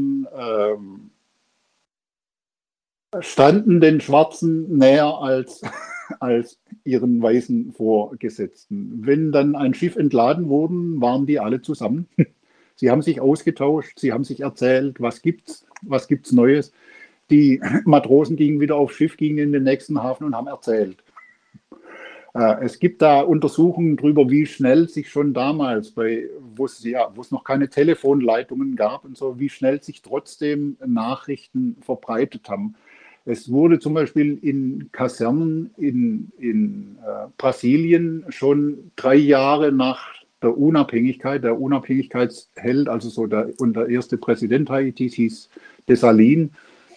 standen den Schwarzen näher als ihren weißen Vorgesetzten. Wenn dann ein Schiff entladen wurde, waren die alle zusammen. Sie haben sich ausgetauscht, sie haben sich erzählt, was gibt's Neues. Die Matrosen gingen wieder aufs Schiff, gingen in den nächsten Hafen und haben erzählt. Es gibt da Untersuchungen darüber, wie schnell sich schon damals, wo es noch keine Telefonleitungen gab und so, wie schnell sich trotzdem Nachrichten verbreitet haben. Es wurde zum Beispiel in Kasernen in Brasilien schon 3 Jahre nach der Unabhängigkeitsheld, also so der erste Präsident Haitis hieß Dessalines,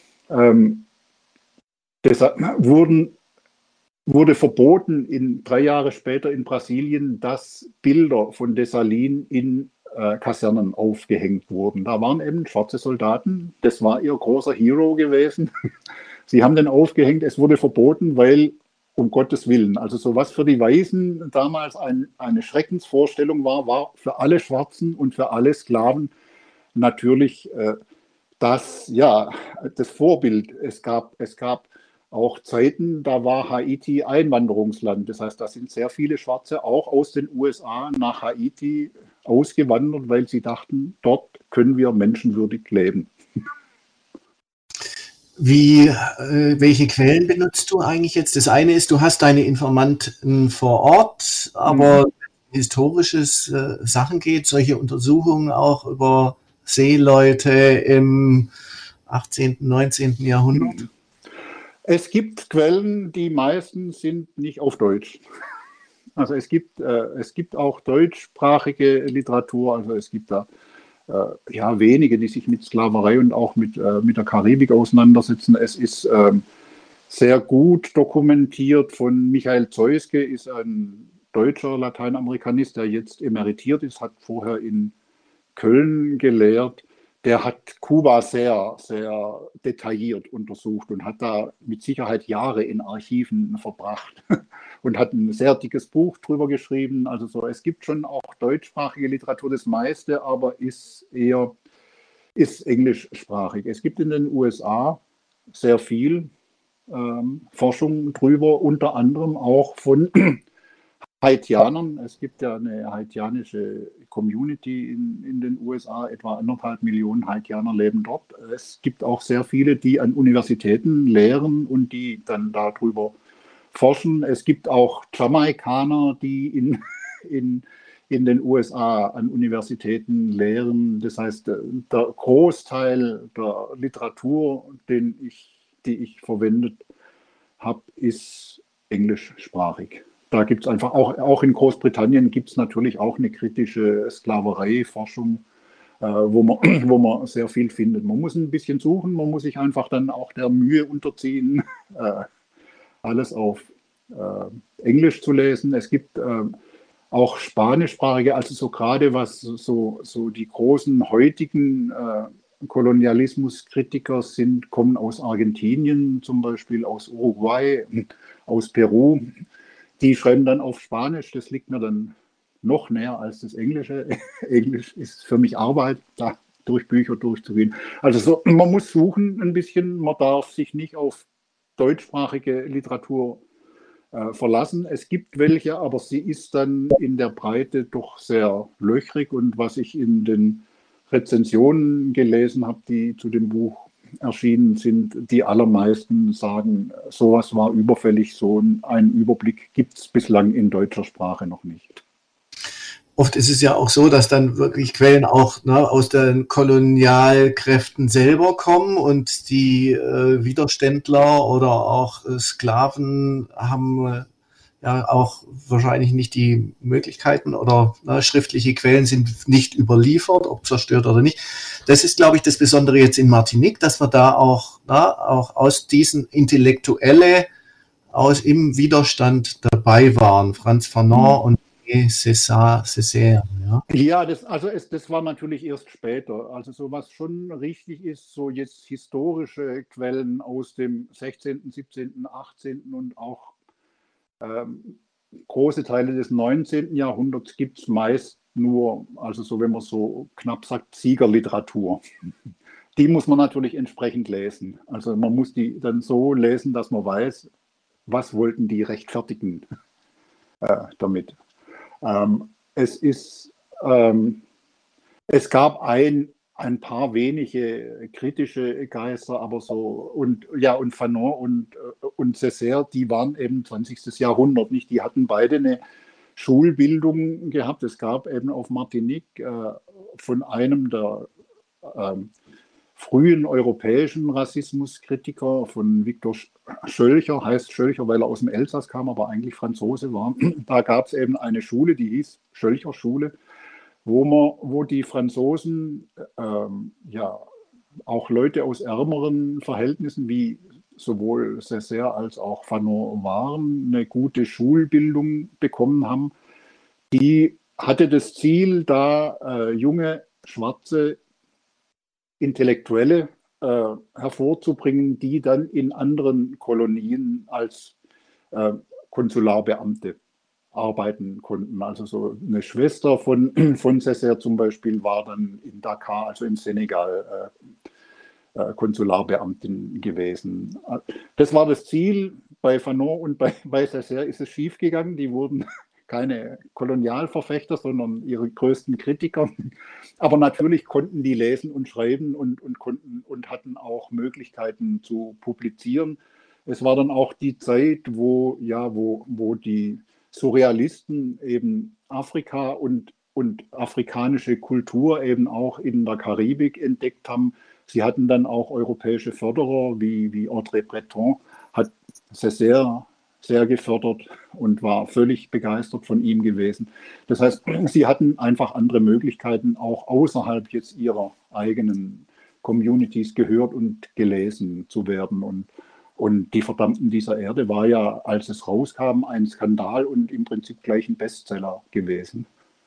wurde verboten, 3 Jahre später in Brasilien, dass Bilder von Dessalines in Kasernen aufgehängt wurden. Da waren eben schwarze Soldaten, das war ihr großer Hero gewesen. Sie haben den aufgehängt, es wurde verboten, weil um Gottes Willen, also so was für die Weißen damals eine Schreckensvorstellung war für alle Schwarzen und für alle Sklaven natürlich das Vorbild. Es gab auch Zeiten, da war Haiti Einwanderungsland. Das heißt, da sind sehr viele Schwarze auch aus den USA nach Haiti ausgewandert, weil sie dachten, dort können wir menschenwürdig leben. Welche Quellen benutzt du eigentlich jetzt? Das eine ist, du hast deine Informanten vor Ort, aber historisches Sachen geht, solche Untersuchungen auch über Seeleute im 18., 19. Jahrhundert? Es gibt Quellen, die meisten sind nicht auf Deutsch. Also es gibt auch deutschsprachige Literatur, also es gibt da wenige, die sich mit Sklaverei und auch mit der Karibik auseinandersetzen. Es ist sehr gut dokumentiert von Michael Zeuske, ist ein deutscher Lateinamerikanist, der jetzt emeritiert ist, hat vorher in Köln gelehrt. Der hat Kuba sehr, sehr detailliert untersucht und hat da mit Sicherheit Jahre in Archiven verbracht und hat ein sehr dickes Buch drüber geschrieben. Also so, es gibt schon auch deutschsprachige Literatur, das meiste, aber ist englischsprachig. Es gibt in den USA sehr viel Forschung drüber, unter anderem auch von Haitianern. Es gibt ja eine haitianische Community in den USA, etwa 1,5 Millionen Haitianer leben dort. Es gibt auch sehr viele, die an Universitäten lehren und die dann darüber forschen. Es gibt auch Jamaikaner, die in den USA an Universitäten lehren. Das heißt, der Großteil der Literatur, die ich verwendet habe, ist englischsprachig. Da gibt es einfach auch in Großbritannien gibt es natürlich auch eine kritische Sklaverei-Forschung, wo man sehr viel findet. Man muss ein bisschen suchen, man muss sich einfach dann auch der Mühe unterziehen, alles auf Englisch zu lesen. Es gibt auch spanischsprachige, also so gerade was so die großen heutigen Kolonialismuskritiker sind, kommen aus Argentinien zum Beispiel, aus Uruguay, aus Peru. Die schreiben dann auf Spanisch, das liegt mir dann noch näher als das Englische. Englisch ist für mich Arbeit, da durch Bücher durchzugehen. Also so, man muss suchen ein bisschen, man darf sich nicht auf deutschsprachige Literatur verlassen. Es gibt welche, aber sie ist dann in der Breite doch sehr löchrig. Und was ich in den Rezensionen gelesen habe, die zu dem Buch erschienen sind, die allermeisten sagen, sowas war überfällig, so einen Überblick gibt es bislang in deutscher Sprache noch nicht. Oft ist es ja auch so, dass dann wirklich Quellen auch aus den Kolonialkräften selber kommen und die Widerständler oder auch Sklaven haben ja auch wahrscheinlich nicht die Möglichkeiten oder schriftliche Quellen sind nicht überliefert, ob zerstört oder nicht. Das ist, glaube ich, das Besondere jetzt in Martinique, dass wir da auch aus diesen Intellektuelle im Widerstand dabei waren. Franz Fanon und Césaire, ja. Ja, das war natürlich erst später. Also so was schon richtig ist, so jetzt historische Quellen aus dem 16., 17., 18. und auch große Teile des 19. Jahrhunderts gibt es meist nur, also so wenn man so knapp sagt, Siegerliteratur. Die muss man natürlich entsprechend lesen. Also man muss die dann so lesen, dass man weiß, was wollten die rechtfertigen damit. Es gab ein paar wenige kritische Geister, aber so, und Fanon und Césaire, die waren eben 20. Jahrhundert, nicht? Die hatten beide eine Schulbildung gehabt. Es gab eben auf Martinique von einem der frühen europäischen Rassismuskritiker, von Viktor Schölcher, heißt Schölcher, weil er aus dem Elsass kam, aber eigentlich Franzose war. Da gab es eben eine Schule, die hieß Schölcher Schule, wo die Franzosen auch Leute aus ärmeren Verhältnissen wie sowohl Césaire als auch Fanon waren, eine gute Schulbildung bekommen haben. Die hatte das Ziel, da junge Schwarze Intellektuelle hervorzubringen, die dann in anderen Kolonien als Konsularbeamte arbeiten konnten. Also so eine Schwester von Césaire zum Beispiel war dann in Dakar, also im Senegal, Konsularbeamtin gewesen. Das war das Ziel. Bei Fanon und bei Césaire ist es schiefgegangen. Die wurden keine Kolonialverfechter, sondern ihre größten Kritiker. Aber natürlich konnten die lesen und schreiben und konnten und hatten auch Möglichkeiten zu publizieren. Es war dann auch die Zeit, wo die Surrealisten eben Afrika und afrikanische Kultur eben auch in der Karibik entdeckt haben. Sie hatten dann auch europäische Förderer wie Audrey Breton, hat Césaire sehr gefördert und war völlig begeistert von ihm gewesen. Das heißt, sie hatten einfach andere Möglichkeiten, auch außerhalb jetzt ihrer eigenen Communities gehört und gelesen zu werden. Und Die Verdammten dieser Erde war ja, als es rauskam, ein Skandal und im Prinzip gleich ein Bestseller gewesen.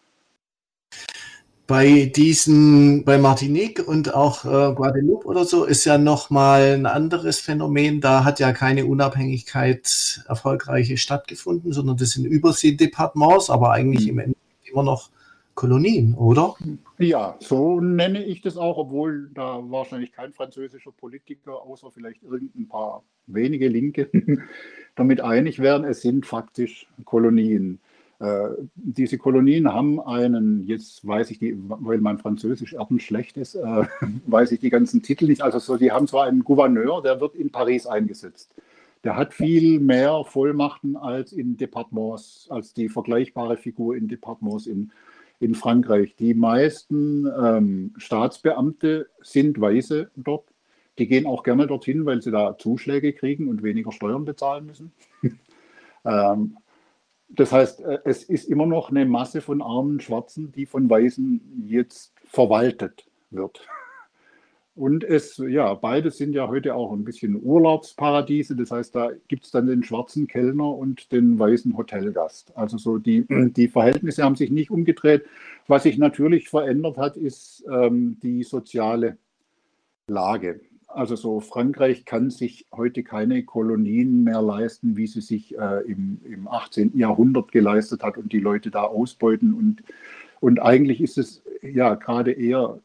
Bei Martinique und auch Guadeloupe oder so ist ja nochmal ein anderes Phänomen. Da hat ja keine Unabhängigkeit erfolgreiche stattgefunden, sondern das sind Überseedepartements, aber eigentlich im Endeffekt immer noch Kolonien, oder? Ja, so nenne ich das auch, obwohl da wahrscheinlich kein französischer Politiker, außer vielleicht irgendein paar wenige Linke, damit einig wären. Es sind faktisch Kolonien. Diese Kolonien haben jetzt weiß ich weil mein Französisch schlecht ist, weiß ich die ganzen Titel nicht. Also die haben zwar einen Gouverneur, der wird in Paris eingesetzt. Der hat viel mehr Vollmachten als in Departements, als die vergleichbare Figur in Departements in Frankreich. Die meisten Staatsbeamte sind Weiße dort. Die gehen auch gerne dorthin, weil sie da Zuschläge kriegen und weniger Steuern bezahlen müssen. Ähm, Das heißt, es ist immer noch eine Masse von armen Schwarzen, die von Weißen jetzt verwaltet wird. Und beides sind ja heute auch ein bisschen Urlaubsparadiese. Das heißt, da gibt es dann den schwarzen Kellner und den weißen Hotelgast. Also so die Verhältnisse haben sich nicht umgedreht. Was sich natürlich verändert hat, ist die soziale Lage. Also so Frankreich kann sich heute keine Kolonien mehr leisten, wie sie sich im 18. Jahrhundert geleistet hat und die Leute da ausbeuten. Und eigentlich ist es ja gerade eher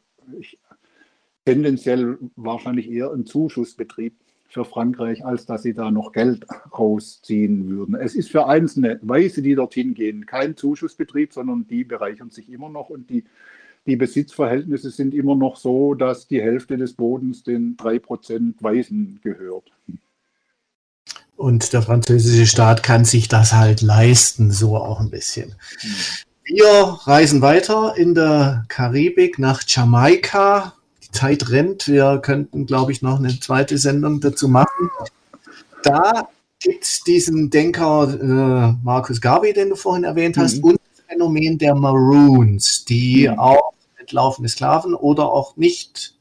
tendenziell wahrscheinlich eher ein Zuschussbetrieb für Frankreich, als dass sie da noch Geld rausziehen würden. Es ist für einzelne Weiße, die dorthin gehen, kein Zuschussbetrieb, sondern die bereichern sich immer noch und die Besitzverhältnisse sind immer noch so, dass die Hälfte des Bodens den 3% Weißen gehört. Und der französische Staat kann sich das halt leisten, so auch ein bisschen. Wir reisen weiter in der Karibik nach Jamaika. Die Zeit rennt. Wir könnten, glaube ich, noch eine zweite Sendung dazu machen. Da gibt es diesen Denker Marcus Garvey, den du vorhin erwähnt hast, und das Phänomen der Maroons, die auch entlaufene Sklaven oder auch nicht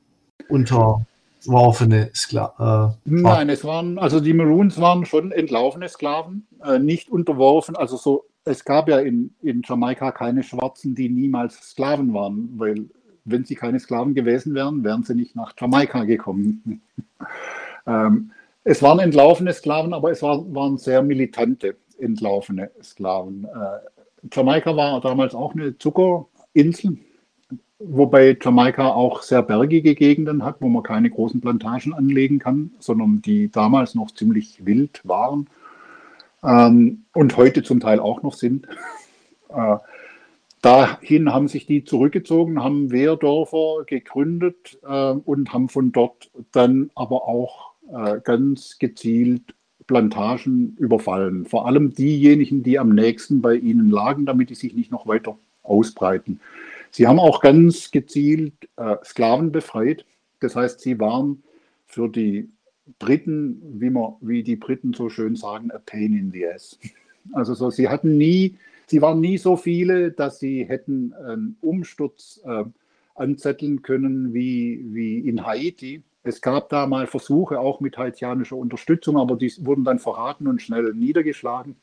unterworfene Sklaven. Nein, also die Maroons waren schon entlaufene Sklaven, nicht unterworfen. Also so, es gab ja in Jamaika keine Schwarzen, die niemals Sklaven waren, weil wenn sie keine Sklaven gewesen wären, wären sie nicht nach Jamaika gekommen. Es waren entlaufene Sklaven, aber es waren sehr militante entlaufene Sklaven. Jamaika war damals auch eine Zuckerinsel, wobei Jamaika auch sehr bergige Gegenden hat, wo man keine großen Plantagen anlegen kann, sondern die damals noch ziemlich wild waren und heute zum Teil auch noch sind. Dahin haben sich die zurückgezogen, haben Wehrdörfer gegründet und haben von dort dann aber auch ganz gezielt Plantagen überfallen. Vor allem diejenigen, die am nächsten bei ihnen lagen, damit die sich nicht noch weiter ausbreiten. Sie haben auch ganz gezielt Sklaven befreit. Das heißt, sie waren für die Briten, wie die Briten so schön sagen, a pain in the ass. Also so, sie waren nie so viele, dass sie hätten einen Umsturz anzetteln können wie in Haiti. Es gab da mal Versuche, auch mit haitianischer Unterstützung, aber die wurden dann verraten und schnell niedergeschlagen.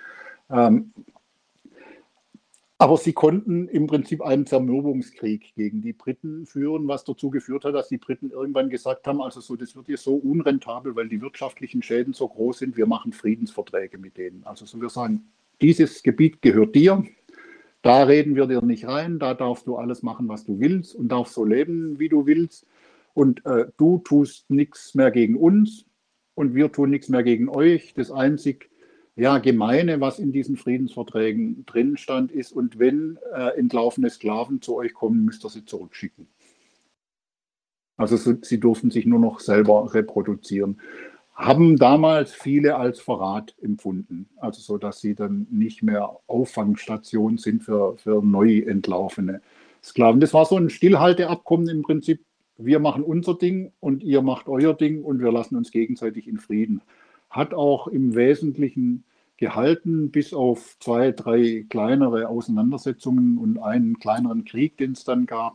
Aber sie konnten im Prinzip einen Zermürbungskrieg gegen die Briten führen, was dazu geführt hat, dass die Briten irgendwann gesagt haben, also so, das wird hier so unrentabel, weil die wirtschaftlichen Schäden so groß sind, wir machen Friedensverträge mit denen. Also so, wir sagen, dieses Gebiet gehört dir, da reden wir dir nicht rein, da darfst du alles machen, was du willst und darfst so leben, wie du willst. Und du tust nichts mehr gegen uns und wir tun nichts mehr gegen euch. Das einzig Gemeine, was in diesen Friedensverträgen drin stand, ist, und wenn entlaufene Sklaven zu euch kommen, müsst ihr sie zurückschicken. Also sie durften sich nur noch selber reproduzieren. Haben damals viele als Verrat empfunden, also so, dass sie dann nicht mehr Auffangstation sind für neu entlaufene Sklaven. Das war so ein Stillhalteabkommen im Prinzip. Wir machen unser Ding und ihr macht euer Ding und wir lassen uns gegenseitig in Frieden. Hat auch im Wesentlichen gehalten, bis auf 2, 3 kleinere Auseinandersetzungen und einen kleineren Krieg, den es dann gab.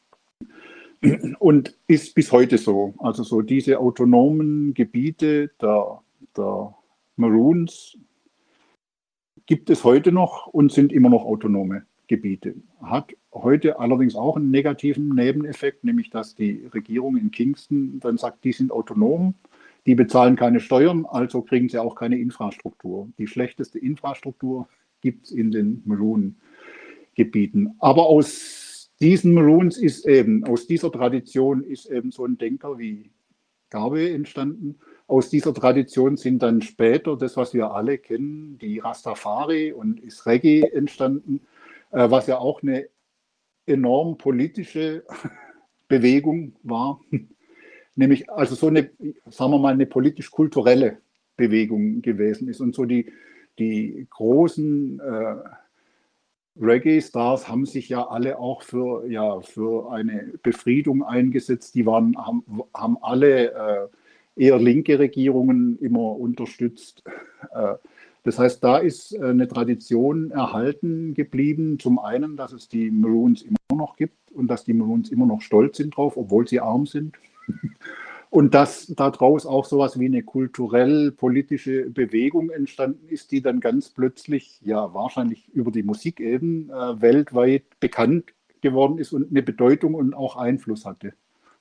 Und ist bis heute so. Also so diese autonomen Gebiete der Maroons gibt es heute noch und sind immer noch autonome Gebiete. Hat heute allerdings auch einen negativen Nebeneffekt, nämlich dass die Regierung in Kingston dann sagt, die sind autonom, die bezahlen keine Steuern, also kriegen sie auch keine Infrastruktur. Die schlechteste Infrastruktur gibt es in den Maroon-Gebieten. Aber aus diesen Maroons aus dieser Tradition ist eben so ein Denker wie Garvey entstanden. Aus dieser Tradition sind dann später das, was wir alle kennen, die Rastafari und ist Reggae entstanden, was ja auch eine enorm politische Bewegung war. Nämlich also so eine, sagen wir mal, eine politisch-kulturelle Bewegung gewesen ist. Und so die großen Reggae-Stars haben sich ja alle auch für eine Befriedung eingesetzt. Die haben alle eher linke Regierungen immer unterstützt. Das heißt, da ist eine Tradition erhalten geblieben. Zum einen, dass es die Maroons immer noch gibt und dass die Maroons immer noch stolz sind drauf, obwohl sie arm sind. Und dass daraus auch sowas wie eine kulturell-politische Bewegung entstanden ist, die dann ganz plötzlich, ja, wahrscheinlich über die Musik eben, weltweit bekannt geworden ist und eine Bedeutung und auch Einfluss hatte.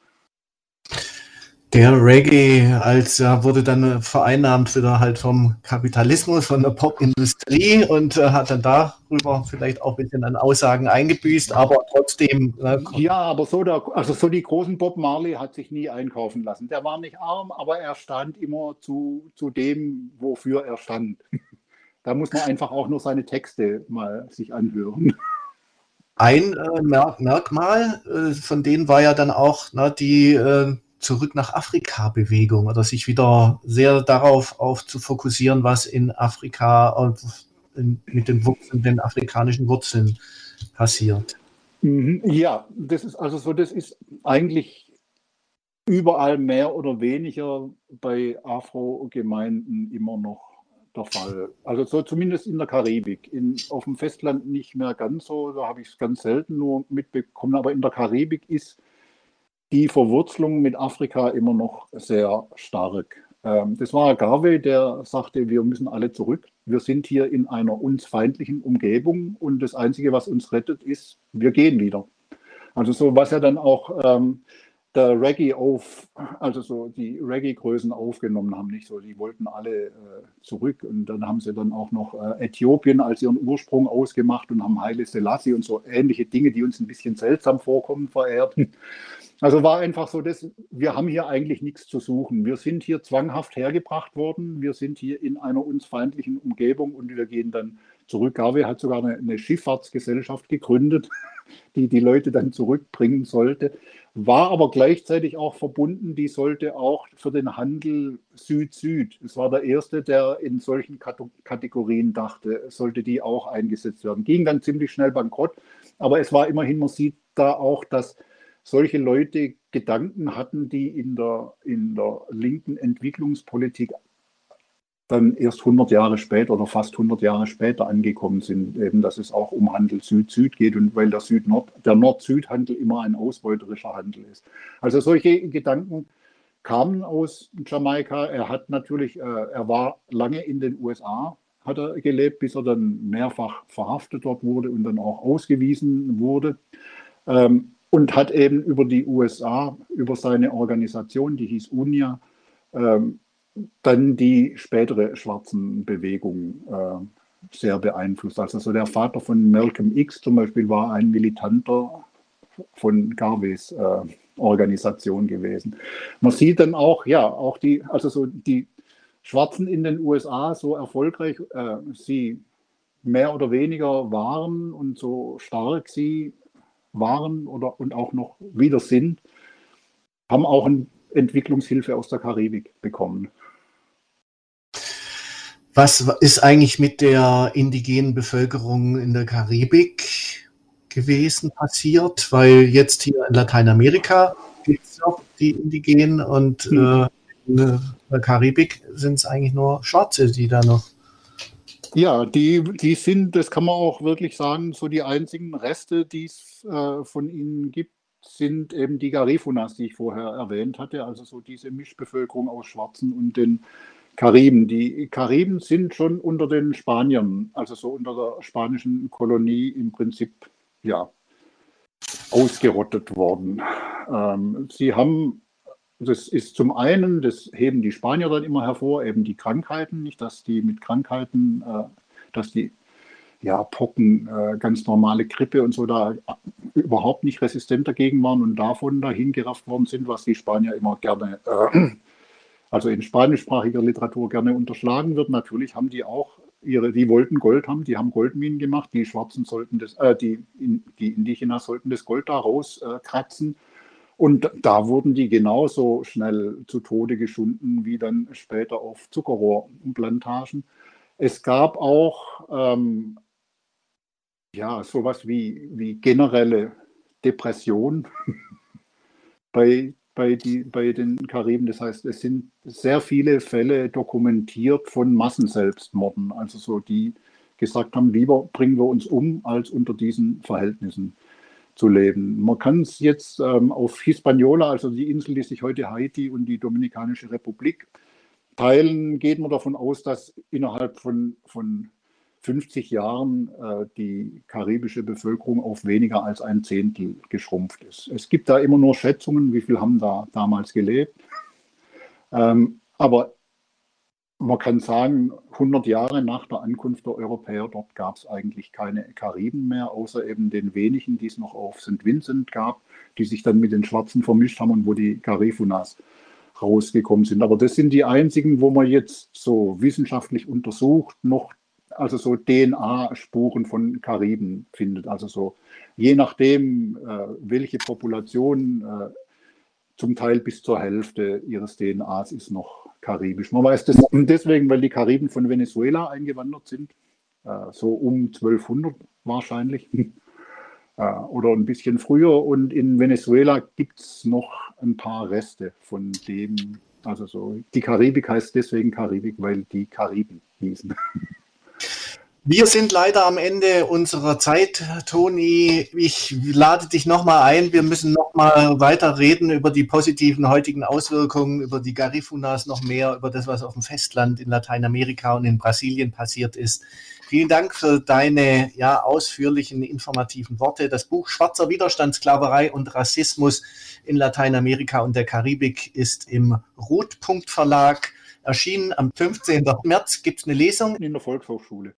Der Reggae wurde dann vereinnahmt wieder halt vom Kapitalismus, von der Popindustrie und hat dann darüber vielleicht auch ein bisschen an Aussagen eingebüßt, aber trotzdem. Ja, aber so die großen Bob Marley hat sich nie einkaufen lassen. Der war nicht arm, aber er stand immer zu dem, wofür er stand. Da muss man einfach auch nur seine Texte mal sich anhören. Ein Merkmal von denen war ja dann auch die Zurück nach Afrika-Bewegung oder sich wieder sehr darauf zu fokussieren, was in Afrika mit den afrikanischen Wurzeln passiert. Ja, das ist eigentlich überall mehr oder weniger bei Afro-Gemeinden immer noch der Fall. Also so zumindest in der Karibik. Auf dem Festland nicht mehr ganz so, da habe ich es ganz selten nur mitbekommen, aber in der Karibik ist die Verwurzelung mit Afrika immer noch sehr stark. Das war Garvey, der sagte, wir müssen alle zurück. Wir sind hier in einer uns feindlichen Umgebung und das Einzige, was uns rettet, ist, wir gehen wieder. Also so, was ja dann auch der Reggae also so die Reggae-Größen aufgenommen haben, nicht so, die wollten alle zurück und dann haben sie dann auch noch Äthiopien als ihren Ursprung ausgemacht und haben Haile Selassie und so ähnliche Dinge, die uns ein bisschen seltsam vorkommen, verehrt. Also war einfach so, wir haben hier eigentlich nichts zu suchen. Wir sind hier zwanghaft hergebracht worden, wir sind hier in einer uns feindlichen Umgebung und wir gehen dann zurück. Garvey hat sogar eine Schifffahrtsgesellschaft gegründet, die die Leute dann zurückbringen sollte, war aber gleichzeitig auch verbunden, die sollte auch für den Handel Süd-Süd, es war der erste, der in solchen Kategorien dachte, sollte die auch eingesetzt werden. Ging dann ziemlich schnell bankrott, aber es war immerhin, man sieht da auch, dass solche Leute Gedanken hatten, die in der linken Entwicklungspolitik dann erst 100 Jahre später oder fast 100 Jahre später angekommen sind, eben, dass es auch um Handel Süd-Süd geht und weil der Nord-Süd-Handel immer ein ausbeuterischer Handel ist. Also solche Gedanken kamen aus Jamaika. Er war lange in den USA, hat er gelebt, bis er dann mehrfach verhaftet dort wurde und dann auch ausgewiesen wurde. Und hat eben über die USA, über seine Organisation, die hieß UNIA, dann die spätere Schwarzenbewegung sehr beeinflusst. Also so der Vater von Malcolm X zum Beispiel war ein Militanter von Garveys Organisation gewesen. Man sieht dann auch, ja, auch die Schwarzen in den USA so erfolgreich sie mehr oder weniger waren und so stark sie waren und auch noch wieder sind, haben auch eine Entwicklungshilfe aus der Karibik bekommen. Was ist eigentlich mit der indigenen Bevölkerung in der Karibik gewesen, passiert? Weil jetzt hier in Lateinamerika gibt es auch die Indigenen und in der Karibik sind es eigentlich nur Schwarze, die da noch. Ja, die sind, das kann man auch wirklich sagen, so die einzigen Reste, die es von ihnen gibt, sind eben die Garifunas, die ich vorher erwähnt hatte, also so diese Mischbevölkerung aus Schwarzen und den Kariben. Die Kariben sind schon unter den Spaniern, also so unter der spanischen Kolonie im Prinzip, ja, ausgerottet worden. Sie haben, das ist zum einen, das heben die Spanier dann immer hervor, eben die Krankheiten, nicht, dass die mit Krankheiten, dass die ja, Pocken, ganz normale Grippe und so da überhaupt nicht resistent dagegen waren und davon dahin gerafft worden sind, was die Spanier immer gerne, also in spanischsprachiger Literatur gerne unterschlagen wird. Natürlich haben die auch die wollten Gold haben, die haben Goldminen gemacht, die Schwarzen sollten die Indigenas sollten das Gold da rauskratzen. Und da wurden die genauso schnell zu Tode geschunden wie dann später auf Zuckerrohrplantagen. Es gab auch sowas wie generelle Depression bei bei den Kariben. Das heißt, es sind sehr viele Fälle dokumentiert von Massenselbstmorden, also so, die gesagt haben, lieber bringen wir uns um, als unter diesen Verhältnissen zu leben. Man kann es jetzt auf Hispaniola, also die Insel, die sich heute Haiti und die Dominikanische Republik teilen, geht man davon aus, dass innerhalb von 50 Jahren die karibische Bevölkerung auf weniger als ein Zehntel geschrumpft ist. Es gibt da immer nur Schätzungen, wie viel haben da damals gelebt. Aber man kann sagen, 100 Jahre nach der Ankunft der Europäer, dort gab es eigentlich keine Kariben mehr, außer eben den wenigen, die es noch auf St. Vincent gab, die sich dann mit den Schwarzen vermischt haben und wo die Garifunas rausgekommen sind. Aber das sind die einzigen, wo man jetzt so wissenschaftlich untersucht, noch also so DNA-Spuren von Kariben findet. Also so je nachdem, welche Population, zum Teil bis zur Hälfte ihres DNAs ist noch karibisch. Man weiß das deswegen, weil die Kariben von Venezuela eingewandert sind, so um 1200 wahrscheinlich oder ein bisschen früher. Und in Venezuela gibt es noch ein paar Reste von dem. Also so, die Karibik heißt deswegen Karibik, weil die Kariben hießen. Wir sind leider am Ende unserer Zeit, Toni. Ich lade dich nochmal ein. Wir müssen nochmal weiter reden über die positiven heutigen Auswirkungen, über die Garifunas noch mehr, über das, was auf dem Festland in Lateinamerika und in Brasilien passiert ist. Vielen Dank für deine ausführlichen, informativen Worte. Das Buch Schwarzer Widerstand, Sklaverei und Rassismus in Lateinamerika und der Karibik ist im Rotpunkt Verlag erschienen. Am 15. März gibt es eine Lesung in der Volkshochschule.